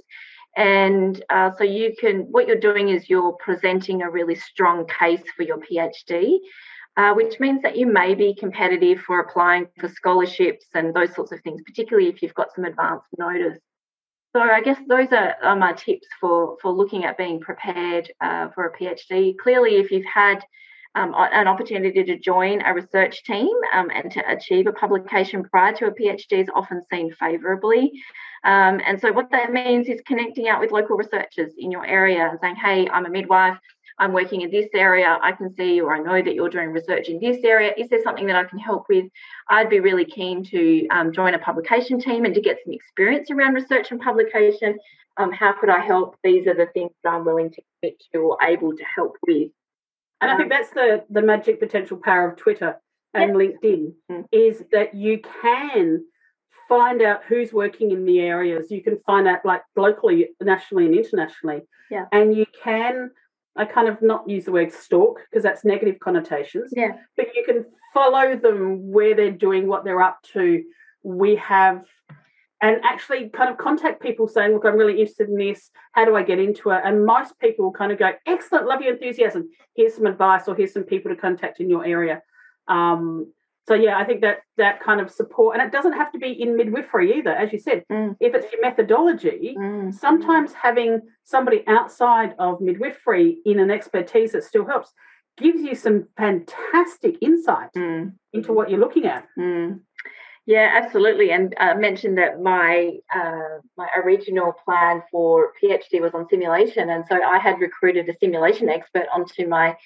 And uh, so you can, what you're doing is you're presenting a really strong case for your PhD, uh, which means that you may be competitive for applying for scholarships and those sorts of things, particularly if you've got some advanced notice. So I guess those are, are my tips for, for looking at being prepared uh, for a PhD. Clearly, if you've had um, an opportunity to join a research team um, and to achieve a publication prior to a PhD is often seen favourably. Um, and so what that means is connecting out with local researchers in your area and saying, hey, I'm a midwife, I'm working in this area, I can see or I know that you're doing research in this area. Is there something that I can help with? I'd be really keen to um, join a publication team and to get some experience around research and publication. Um, how could I help? These are the things that I'm willing to commit to or able to help with. And I think that's the, the magic potential power of Twitter and yep. LinkedIn mm-hmm. is that you can find out who's working in the areas. You can find out like locally, nationally and internationally. Yeah. And you can... I kind of not use the word stalk because that's negative connotations. Yeah. But you can follow them where they're doing, what they're up to. We have, and actually kind of contact people saying, look, I'm really interested in this. How do I get into it? And most people kind of go, excellent, love your enthusiasm. Here's some advice or here's some people to contact in your area. Um, so, yeah, I think that that kind of support, and it doesn't have to be in midwifery either, as you said. Mm. If it's your methodology, mm. sometimes having somebody outside of midwifery in an expertise that still helps gives you some fantastic insight mm. into what you're looking at. Mm. Yeah, absolutely. And I uh, mentioned that my uh, my original plan for PhD was on simulation, and so I had recruited a simulation expert onto my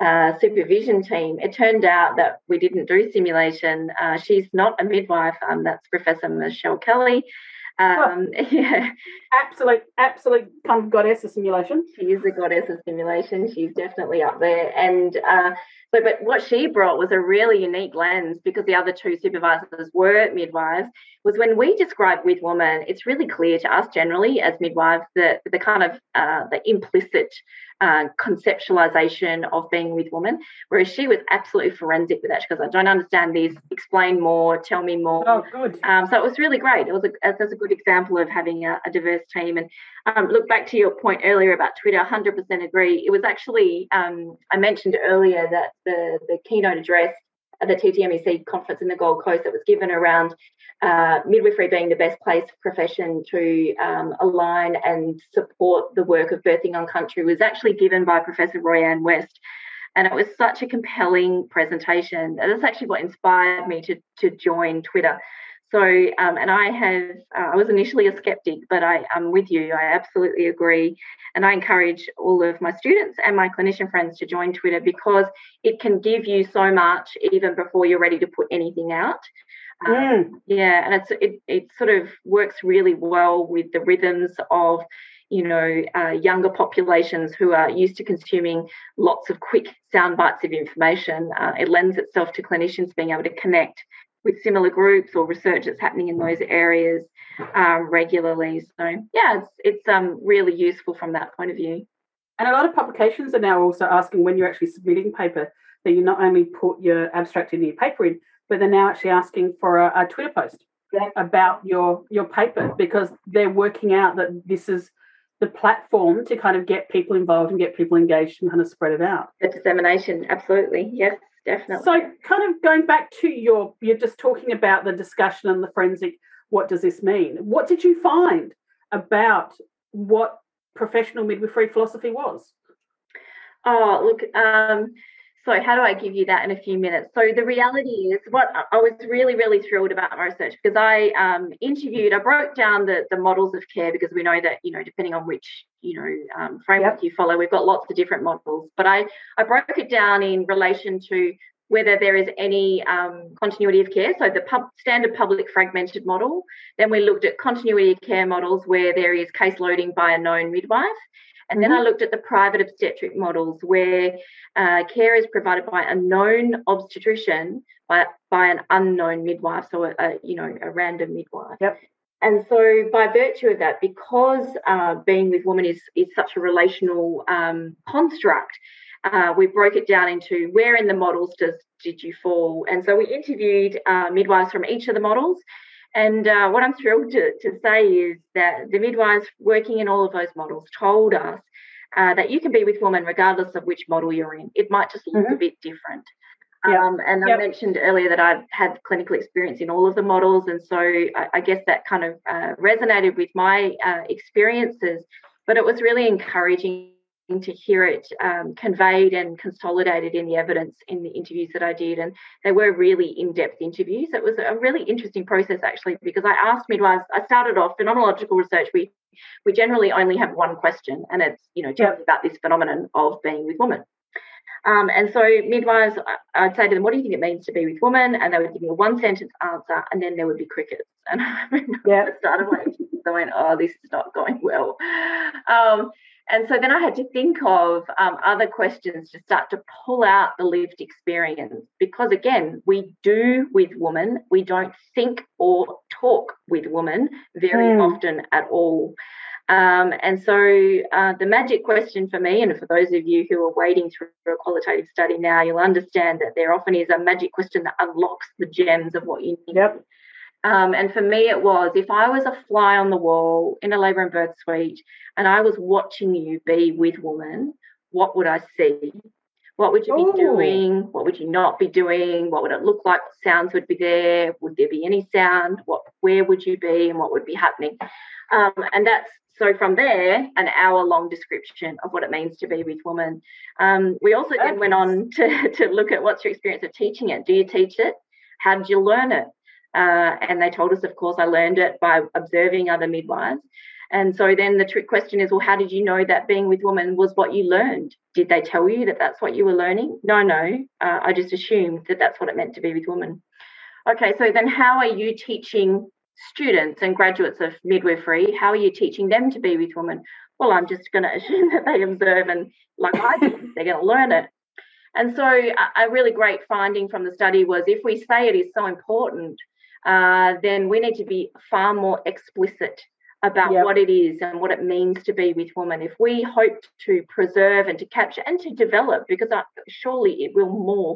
uh, supervision team, it turned out that we didn't do simulation. Uh, she's not a midwife. Um, that's Professor Michelle Kelly. Um, oh, yeah, absolute, absolute kind of goddess of simulation. She is the goddess of simulation. She's definitely up there. And uh, so, but what she brought was a really unique lens, because the other two supervisors were midwives. Was when we describe with woman, it's really clear to us generally as midwives that the kind of uh, the implicit uh, conceptualization of being with woman, whereas she was absolutely forensic with that. She goes, I don't understand this, explain more, tell me more. Oh, good. Um, so it was really great. It was a, it was a good example of having a, a diverse team. And um, look, back to your point earlier about Twitter, one hundred percent agree. It was actually, um, I mentioned earlier that the, the keynote address at the T T M E C conference in the Gold Coast that was given around uh, midwifery being the best place profession to um, align and support the work of birthing on country was actually given by Professor Royanne West. And it was such a compelling presentation. That's actually what inspired me to, to join Twitter. So, um, and I have, uh, I was initially a skeptic, but I, I'm with you. I absolutely agree. And I encourage all of my students and my clinician friends to join Twitter, because it can give you so much even before you're ready to put anything out. Um, mm. Yeah, and it's it, it sort of works really well with the rhythms of, you know, uh, younger populations who are used to consuming lots of quick sound bites of information. Uh, it lends itself to clinicians being able to connect with similar groups or research that's happening in those areas uh, regularly. So, yeah, it's it's um really useful from that point of view. And a lot of publications are now also asking, when you're actually submitting paper, that you not only put your abstract in your paper in, but they're now actually asking for a, a Twitter post yeah. about your, your paper, because they're working out that this is the platform to kind of get people involved and get people engaged and kind of spread it out. The dissemination, absolutely, yes. Definitely. So kind of going back to your, you're just talking about the discussion and the forensic, what does this mean? What did you find about what professional midwifery philosophy was? Oh, look, um, so how do I give you that in a few minutes? So the reality is, what I was really, really thrilled about my research, because I um, interviewed, I broke down the, the models of care, because we know that, you know, depending on which, you know, um, framework yep. you follow, we've got lots of different models. But I, I broke it down in relation to whether there is any um, continuity of care, so the pub, standard public fragmented model. Then we looked at continuity of care models where there is case loading by a known midwife. And mm-hmm. then I looked at the private obstetric models where uh, care is provided by a known obstetrician by, by an unknown midwife, so a, a you know a random midwife. Yep. And so by virtue of that, because uh, being with women is, is such a relational um, construct, uh, we broke it down into where in the models does did you fall. And so we interviewed uh, midwives from each of the models. And uh, what I'm thrilled to, to say is that the midwives working in all of those models told us uh, that you can be with women regardless of which model you're in. It might just look mm-hmm. a bit different. Yep. Um, and yep. I mentioned earlier that I've had clinical experience in all of the models. And so I, I guess that kind of uh, resonated with my uh, experiences. But it was really encouraging to hear it um, conveyed and consolidated in the evidence in the interviews that I did. And they were really in-depth interviews. It was a really interesting process, actually, because I asked midwives, I started off phenomenological research. We we generally only have one question, and it's, you know, tell me about this phenomenon of being with women. Um, and so midwives, I'd say to them, what do you think it means to be with women? And they would give me a one-sentence answer, and then there would be crickets. And I remember yeah. I started my interviews, I went, oh, this is not going well. Um, And so then I had to think of um, other questions to start to pull out the lived experience, because, again, we do with women. We don't think or talk with women very mm. often at all. Um, and so uh, the magic question for me, and for those of you who are wading through a qualitative study now, you'll understand that there often is a magic question that unlocks the gems of what you need. Yep. Um, and for me, it was, if I was a fly on the wall in a labour and birth suite and I was watching you be with woman, what would I see? What would you Ooh. be doing? What would you not be doing? What would it look like? What sounds would be there? Would there be any sound? What, where would you be and what would be happening? Um, and that's, so from there, an hour-long description of what it means to be with woman. Um, we also then went on to, to look at what's your experience of teaching it. Do you teach it? How did you learn it? Uh, and they told us, of course, I learned it by observing other midwives. And so then the trick question is, well, how did you know that being with women was what you learned? Did they tell you that that's what you were learning? No, no. Uh, I just assumed that that's what it meant to be with women. Okay, so then how are you teaching students and graduates of midwifery? How are you teaching them to be with women? Well, I'm just going to assume that they observe and, like I did, they're going to learn it. And so a really great finding from the study was, if we say it is so important, uh, then we need to be far more explicit about yep. what it is and what it means to be with women. If we hope to preserve and to capture and to develop, because surely it will morph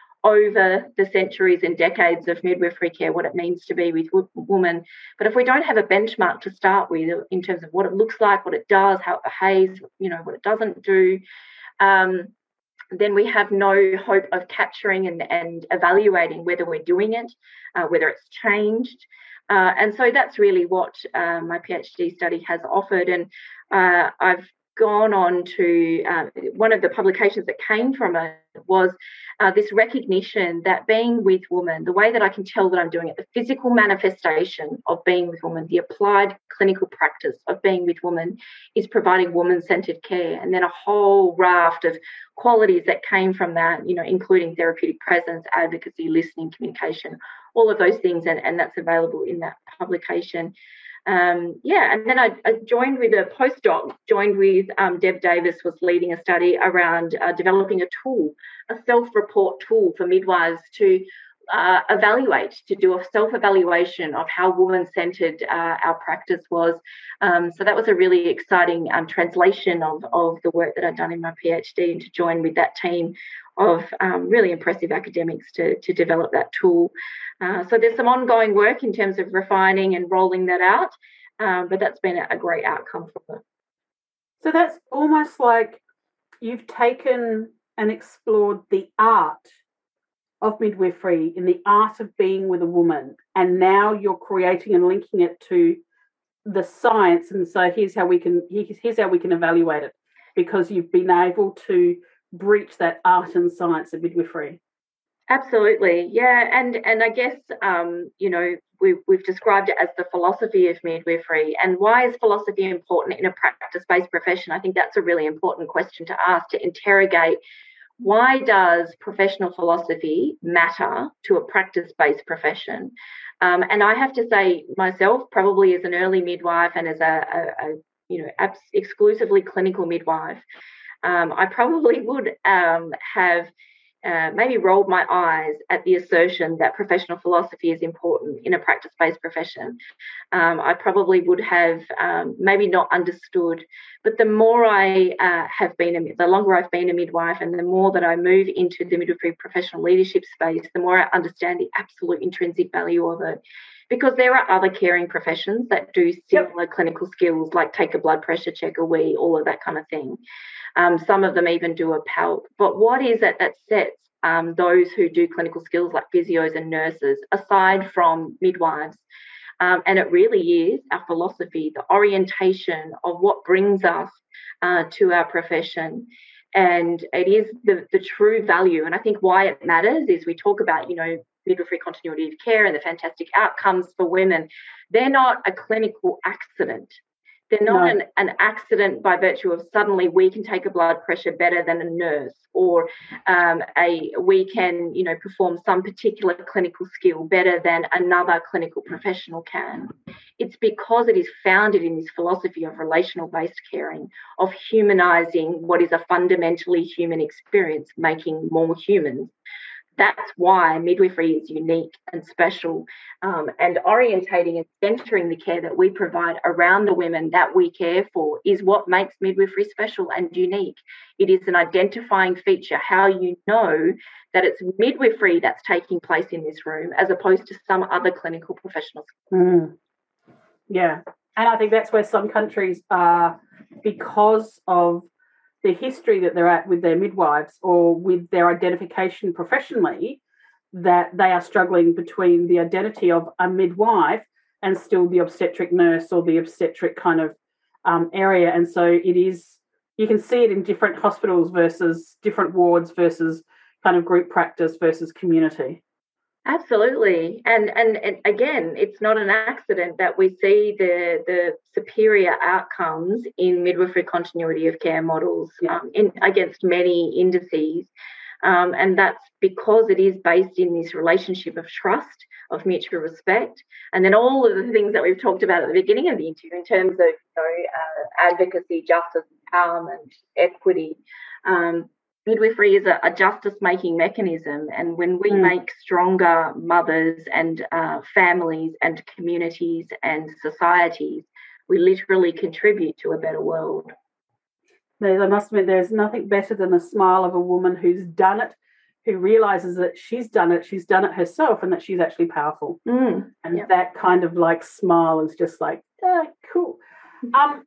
over the centuries and decades of midwifery care, what it means to be with women. But if we don't have a benchmark to start with in terms of what it looks like, what it does, how it behaves, you know, what it doesn't do, um, then we have no hope of capturing and, and evaluating whether we're doing it, uh, whether it's changed. Uh, and so that's really what uh, my PhD study has offered. And uh, I've gone on to, uh, one of the publications that came from it was uh, this recognition that being with women, the way that I can tell that I'm doing it, the physical manifestation of being with women, the applied clinical practice of being with women is providing woman-centred care. And then a whole raft of qualities that came from that, you know, including therapeutic presence, advocacy, listening, communication, all of those things, and, and that's available in that publication. Um, yeah, and then I, I joined with a postdoc, joined with um, Deb Davis, was leading a study around uh, developing a tool, a self-report tool for midwives to uh, evaluate, to do a self-evaluation of how woman-centred uh, our practice was. Um, so that was a really exciting um, translation of, of the work that I'd done in my PhD, and to join with that team of um, really impressive academics to, to develop that tool. Uh, so there's some ongoing work in terms of refining and rolling that out, um, but that's been a, a great outcome from it. So that's almost like you've taken and explored the art of midwifery, in the art of being with a woman, and now you're creating and linking it to the science. And so here's how we can here's how we can evaluate it, because you've been able to breach that art and science of midwifery. Absolutely, yeah, and and I guess um, you know we've we've described it as the philosophy of midwifery. And why is philosophy important in a practice-based profession? I think that's a really important question to ask, to interrogate. Why does professional philosophy matter to a practice-based profession? Um, and I have to say myself, probably as an early midwife and as a, a, a you know abs- exclusively clinical midwife, um, I probably would um, have uh, maybe rolled my eyes at the assertion that professional philosophy is important in a practice-based profession. Um, I probably would have um, maybe not understood, but the more I uh, have been, a, the longer I've been a midwife, and the more that I move into the midwifery professional leadership space, the more I understand the absolute intrinsic value of it. Because there are other caring professions that do similar yep. clinical skills, like take a blood pressure check, a wee, all of that kind of thing. Um, some of them even do a P A L P. But what is it that sets um, those who do clinical skills like physios and nurses aside from midwives? Um, and it really is our philosophy, the orientation of what brings us uh, to our profession. And it is the, the true value. And I think why it matters is we talk about, you know, midwifery continuity of care and the fantastic outcomes for women. They're not a clinical accident. They're not no. an, an accident by virtue of suddenly we can take a blood pressure better than a nurse, or um, a we can, you know, perform some particular clinical skill better than another clinical professional can. It's because it is founded in this philosophy of relational-based caring, of humanising what is a fundamentally human experience, making more humans. That's why midwifery is unique and special, um, and orientating and centering the care that we provide around the women that we care for is what makes midwifery special and unique. It is an identifying feature, how you know that it's midwifery that's taking place in this room as opposed to some other clinical professionals. Mm. Yeah, and I think that's where some countries are, because of the history that they're at with their midwives or with their identification professionally, that they are struggling between the identity of a midwife and still the obstetric nurse or the obstetric kind of um, area. And so it is, you can see it in different hospitals versus different wards versus kind of group practice versus community. Absolutely. And, and and again, it's not an accident that we see the the superior outcomes in midwifery continuity of care models, Yeah. um, in against many indices. Um, and that's because it is based in this relationship of trust, of mutual respect, and then all of the things that we've talked about at the beginning of the interview in terms of, you know, uh, advocacy, justice, empowerment, equity. Um, midwifery is a, a justice-making mechanism, and when we mm. make stronger mothers and uh, families and communities and societies, we literally contribute to a better world. I must admit, there's nothing better than the smile of a woman who's done it, who realises that she's done it, she's done it herself, and that she's actually powerful. Mm. And yep. that kind of like smile is just like, ah, cool. Um,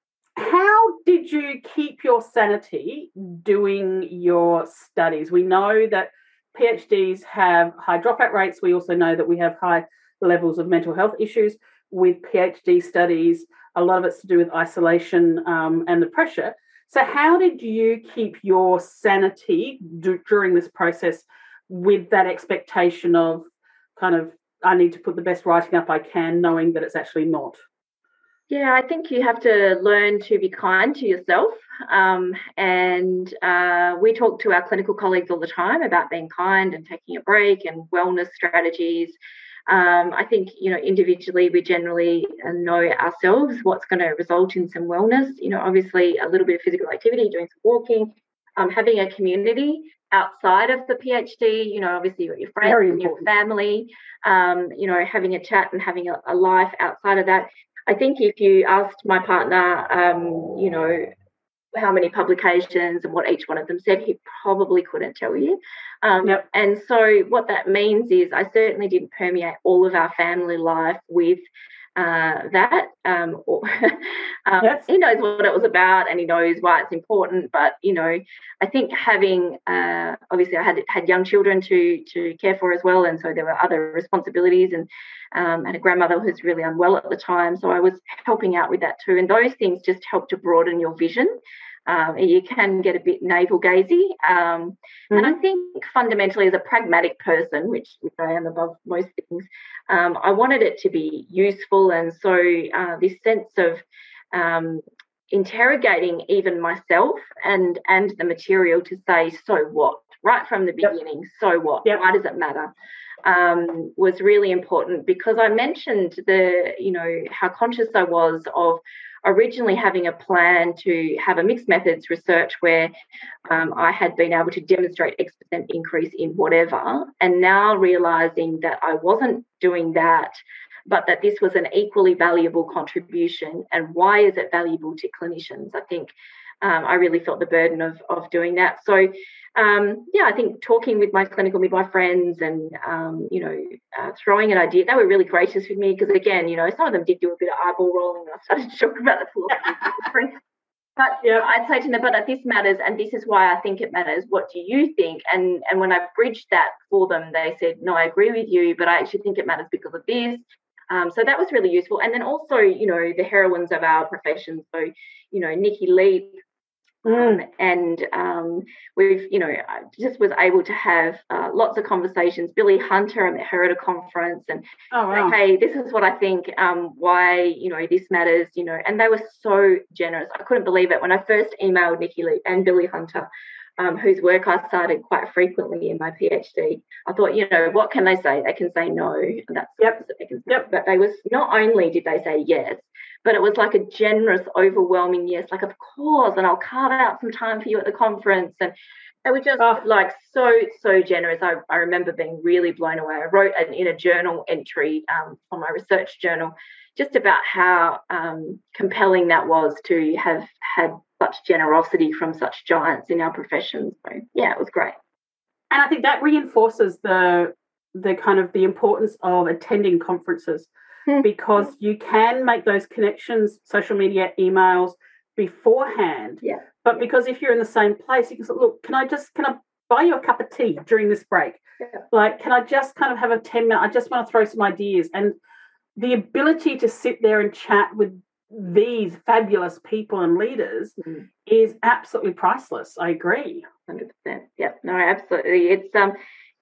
how did you keep your sanity doing your studies? We know that PhDs have high dropout rates. We also know that we have high levels of mental health issues with PhD studies. A lot of it's to do with isolation um, and the pressure. So how did you keep your sanity do, during this process with that expectation of kind of, I need to put the best writing up I can, knowing that it's actually not? Yeah, I think you have to learn to be kind to yourself. Um, and uh, we talk to our clinical colleagues all the time about being kind and taking a break and wellness strategies. Um, I think, you know, individually, we generally know ourselves what's going to result in some wellness. You know, obviously a little bit of physical activity, doing some walking, um, having a community outside of the PhD, you know, obviously you've got your friends and your family, um, you know, having a chat and having a, a life outside of that. I think if you asked my partner, um, you know, how many publications and what each one of them said, he probably couldn't tell you. Um, yep. And so what that means is I certainly didn't permeate all of our family life with uh, that. Um, or, um, yes. He knows what it was about and he knows why it's important. But, you know, I think having, uh, obviously I had had young children to to care for as well. And so there were other responsibilities, and um, and a grandmother who was really unwell at the time. So I was helping out with that too. And those things just help to broaden your vision. Um, you can get a bit navel-gazy. Um, mm-hmm. And I think fundamentally as a pragmatic person, which, which I am above most things, um, I wanted it to be useful. And so uh, this sense of um, interrogating even myself and, and the material to say, so what? Right from the beginning, yep. so what? Yep. Why does it matter? Um, was really important because I mentioned the, you know, how conscious I was of originally having a plan to have a mixed methods research where um, I had been able to demonstrate X percent increase in whatever, and now realising that I wasn't doing that, but that this was an equally valuable contribution. And why is it valuable to clinicians? I think um, I really felt the burden of, of doing that. So Um, yeah, I think talking with my clinical midwife friends and, um, you know, uh, throwing an idea, they were really gracious with me because, again, you know, some of them did do a bit of eyeball rolling and I started to talk about the philosophy. But yeah. I'd say to them, but this matters and this is why I think it matters. What do you think? And and when I bridged that for them, they said, no, I agree with you, but I actually think it matters because of this. Um, so that was really useful. And then also, you know, the heroines of our profession. So, you know, Nikki Leap, Um, and um, we've, you know, I just was able to have uh, lots of conversations. Billy Hunter, I met her at a conference and oh, wow. say, hey, this is what I think, um, why, you know, this matters, you know, and they were so generous. I couldn't believe it when I first emailed Nikki Lee and Billy Hunter, um, whose work I cited quite frequently in my PhD. I thought, you know, what can they say? They can say no, and that's yep. what they can say. Yep. But they was not only did they say yes, but it was like a generous, overwhelming yes, like, of course, and I'll carve out some time for you at the conference. And they were just oh. like so, so generous. I, I remember being really blown away. I wrote an, in a journal entry um, on my research journal just about how um, compelling that was to have had such generosity from such giants in our profession. So, yeah, it was great. And I think that reinforces the the kind of the importance of attending conferences. Because you can make those connections, social media, emails beforehand. Yeah. But because if you're in the same place, you can say, look, can I just, can I buy you a cup of tea during this break? Yeah. Like, can I just kind of have a ten minute, I just want to throw some ideas. And the ability to sit there and chat with these fabulous people and leaders mm. is absolutely priceless. I agree. one hundred percent. Yeah, no, absolutely. It's, um,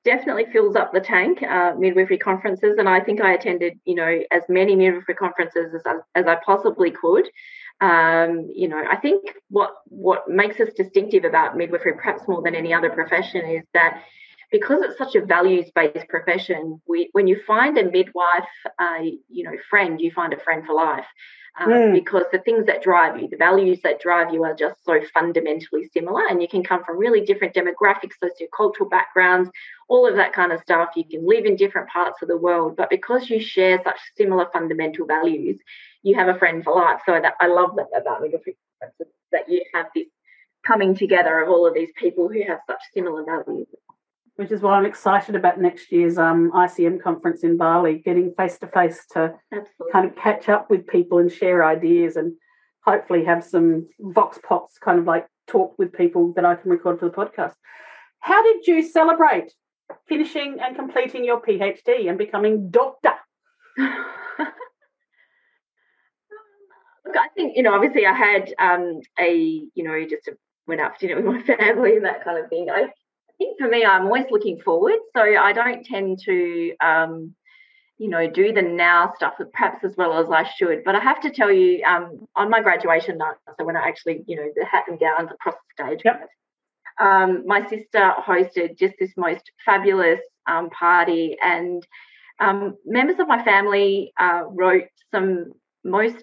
definitely fills up the tank, uh, midwifery conferences, and I think I attended, you know, as many midwifery conferences as I, as I possibly could. Um, you know, I think what what makes us distinctive about midwifery, perhaps more than any other profession, is that because it's such a values-based profession, we, when you find a midwife, uh, you know, friend, you find a friend for life. Um, mm. Because the things that drive you, the values that drive you are just so fundamentally similar, and you can come from really different demographics, sociocultural backgrounds, all of that kind of stuff. You can live in different parts of the world, but because you share such similar fundamental values, you have a friend for life. So that I love that about midwifery, that you have this coming together of all of these people who have such similar values. Which is why I'm excited about next year's um, I C M conference in Bali, getting face-to-face to Absolutely. Kind of catch up with people and share ideas, and hopefully have some vox pops kind of like talk with people that I can record for the podcast. How did you celebrate finishing and completing your PhD and becoming doctor? Look, I think, you know, obviously I had um, a, you know, just a, went out for dinner with my family and that kind of thing. I I think for me, I'm always looking forward. So I don't tend to, um, you know, do the now stuff perhaps as well as I should. But I have to tell you, um, on my graduation night, so when I actually, you know, the hat and gowns across the stage, yep. um, my sister hosted just this most fabulous um, party, and um, members of my family uh, wrote some most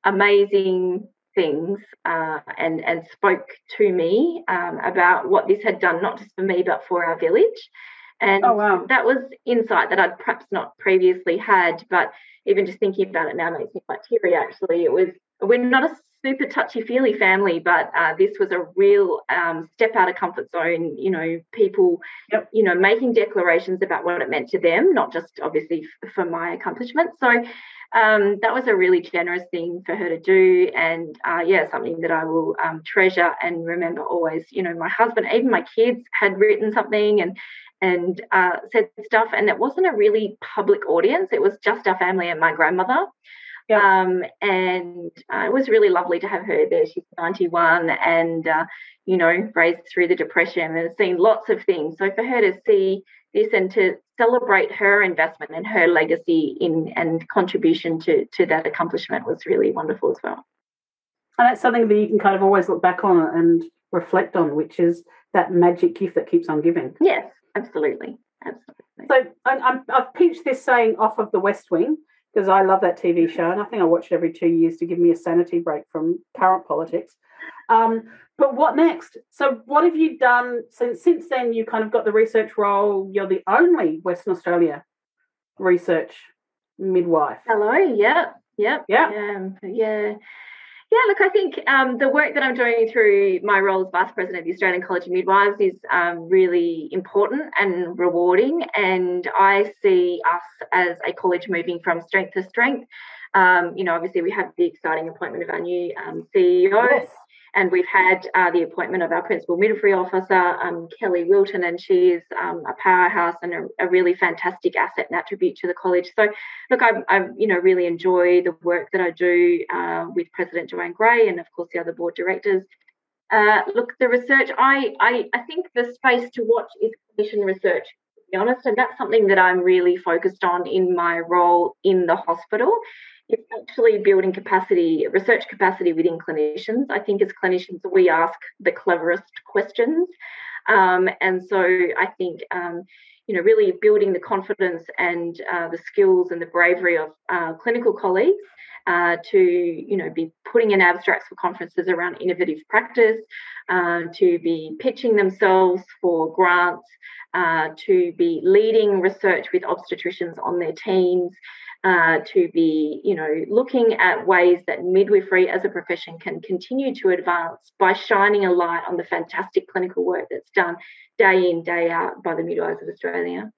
amazing things uh, and and spoke to me um, about what this had done, not just for me but for our village. And oh, wow. that was insight that I'd perhaps not previously had, but even just thinking about it now makes me quite teary. Actually, it was, we're not a super touchy-feely family, but uh, this was a real um, step out of comfort zone, you know, people yep. you know, making declarations about what it meant to them, not just obviously f- for my accomplishments. So Um, that was a really generous thing for her to do, and uh, yeah, something that I will um, treasure and remember always. You know, my husband, even my kids, had written something and and uh, said stuff, and it wasn't a really public audience. It was just our family and my grandmother. Yep. Um, and uh, it was really lovely to have her there. She's ninety-one and, uh, you know, raised through the Depression and has seen lots of things. So for her to see this and to celebrate her investment and her legacy in and contribution to, to that accomplishment was really wonderful as well. And that's something that you can kind of always look back on and reflect on, which is that magic gift that keeps on giving. Yes, absolutely. Absolutely. So I'm, I've pinched this saying off of The West Wing, because I love that T V show, and I think I watch it every two years to give me a sanity break from current politics. Um, but what next? So what have you done since since then? You kind of got the research role. You're the only Western Australia research midwife. Hello, yeah, yeah, yeah, yeah, yeah. Yeah, look, I think um, the work that I'm doing through my role as Vice President of the Australian College of Midwives is um, really important and rewarding, and I see us as a college moving from strength to strength. Um, you know, obviously we have the exciting appointment of our new um, C E O. Yes. And we've had uh, the appointment of our Principal Midwifery Officer, um, Kelly Wilton, and she is um, a powerhouse and a, a really fantastic asset and attribute to the college. So, look, I, I you know, really enjoy the work that I do uh, with President Joanne Gray and, of course, the other board directors. Uh, look, the research, I, I, I think the space to watch is clinician research, to be honest, and that's something that I'm really focused on in my role in the hospital. It's actually building capacity, research capacity within clinicians. I think as clinicians, we ask the cleverest questions. Um, and so I think, um, you know, really building the confidence and uh, the skills and the bravery of uh, clinical colleagues uh, to, you know, be putting in abstracts for conferences around innovative practice, uh, to be pitching themselves for grants, uh, to be leading research with obstetricians on their teams, Uh, to be, you know, looking at ways that midwifery as a profession can continue to advance by shining a light on the fantastic clinical work that's done day in, day out by the Midwives of Australia.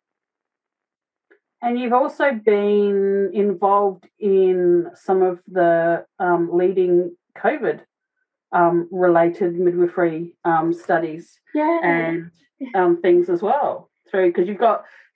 And you've also been involved in some of the um, leading COVID um, related midwifery um, studies yeah. and um, things as well, through because you've got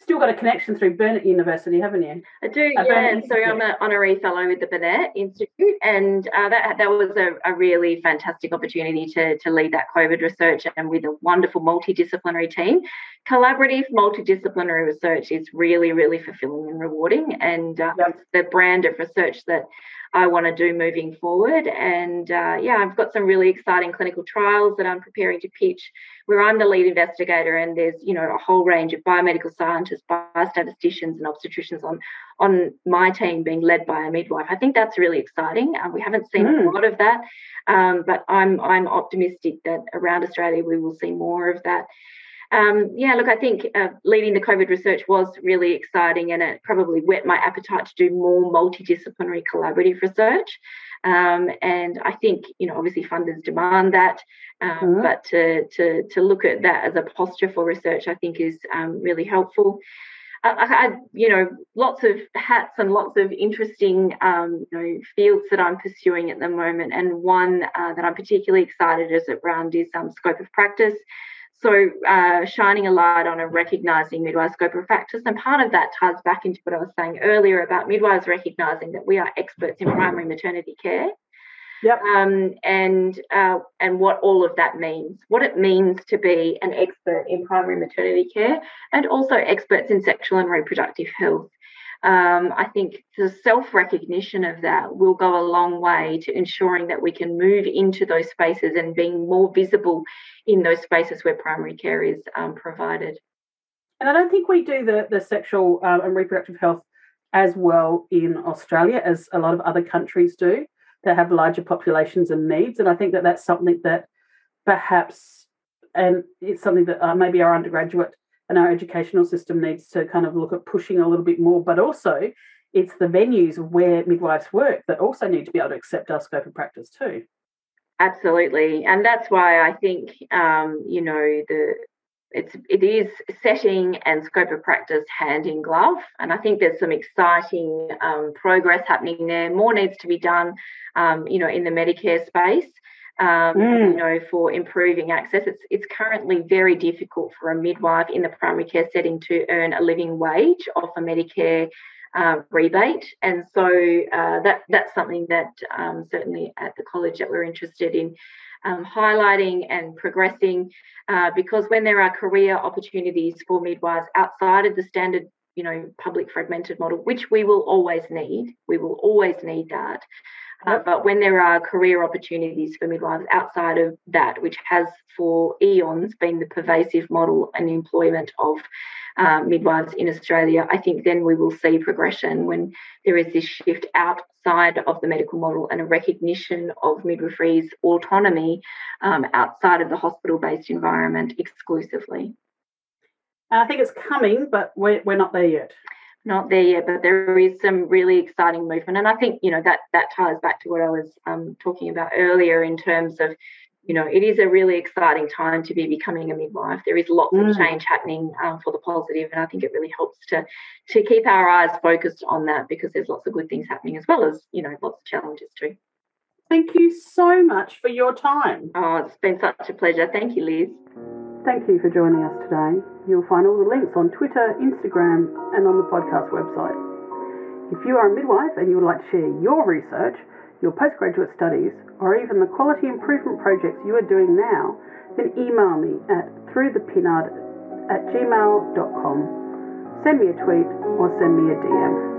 still got a connection through Burnet University, haven't you? I do, uh, yeah. So I'm an honorary fellow with the Burnet Institute, and uh, that that was a, a really fantastic opportunity to to lead that COVID research, and with a wonderful multidisciplinary team. Collaborative multidisciplinary research is really, really fulfilling and rewarding, and uh, yep. it's the brand of research that I want to do moving forward. And uh, yeah, I've got some really exciting clinical trials that I'm preparing to pitch, where I'm the lead investigator, and there's, you know, a whole range of biomedical scientists, biostatisticians and obstetricians on, on my team being led by a midwife. I think that's really exciting. Uh, we haven't seen mm. a lot of that, um, but I'm I'm optimistic that around Australia we will see more of that. Um, yeah, look, I think uh, leading the COVID research was really exciting, and it probably whet my appetite to do more multidisciplinary collaborative research. Um, and I think, you know, obviously funders demand that, um, mm-hmm. but to, to to look at that as a posture for research, I think is um, really helpful. I, I, you know, lots of hats and lots of interesting, um, you know, fields that I'm pursuing at the moment, and one uh, that I'm particularly excited as around is um, scope of practice. So uh, shining a light on and recognising midwives' scope of practice. And part of that ties back into what I was saying earlier about midwives recognising that we are experts in primary maternity care. Yep. Um, and uh, and what all of that means, what it means to be an expert in primary maternity care, and also experts in sexual and reproductive health. Um, I think the self-recognition of that will go a long way to ensuring that we can move into those spaces and being more visible in those spaces where primary care is um, provided. And I don't think we do the, the sexual um, and reproductive health as well in Australia as a lot of other countries do that have larger populations and needs. And I think that that's something that perhaps, and it's something that uh, maybe our undergraduate and our educational system needs to kind of look at pushing a little bit more, but also it's the venues where midwives work that also need to be able to accept our scope of practice too. Absolutely. And that's why I think, um, you know, the it's it is setting and scope of practice hand in glove. And I think there's some exciting um, progress happening there. More needs to be done, um, you know, in the Medicare space. Um, mm. You know, for improving access. It's it's currently very difficult for a midwife in the primary care setting to earn a living wage off a Medicare uh, rebate, and so uh, that that's something that um, certainly at the college that we're interested in um, highlighting and progressing, uh, because when there are career opportunities for midwives outside of the standard, you know, public fragmented model, which we will always need, we will always need that. Uh, but when there are career opportunities for midwives outside of that, which has for eons been the pervasive model and employment of uh, midwives in Australia, I think then we will see progression when there is this shift outside of the medical model and a recognition of midwifery's autonomy um, outside of the hospital-based environment exclusively. I think it's coming, but we're, we're not there yet. Not there yet, but there is some really exciting movement. And I think, you know, that that ties back to what I was um, talking about earlier in terms of, you know, it is a really exciting time to be becoming a midwife. There is lots mm. of change happening um, for the positive, and I think it really helps to to keep our eyes focused on that, because there's lots of good things happening as well as, you know, lots of challenges too. Thank you so much for your time. Oh, it's been such a pleasure. Thank you, Liz. Thank you for joining us today. You'll find all the links on Twitter, Instagram, and on the podcast website. If you are a midwife and you would like to share your research, your postgraduate studies, or even the quality improvement projects you are doing now, then email me at throughthepinard at gmail dot com. Send me a tweet or send me a D M.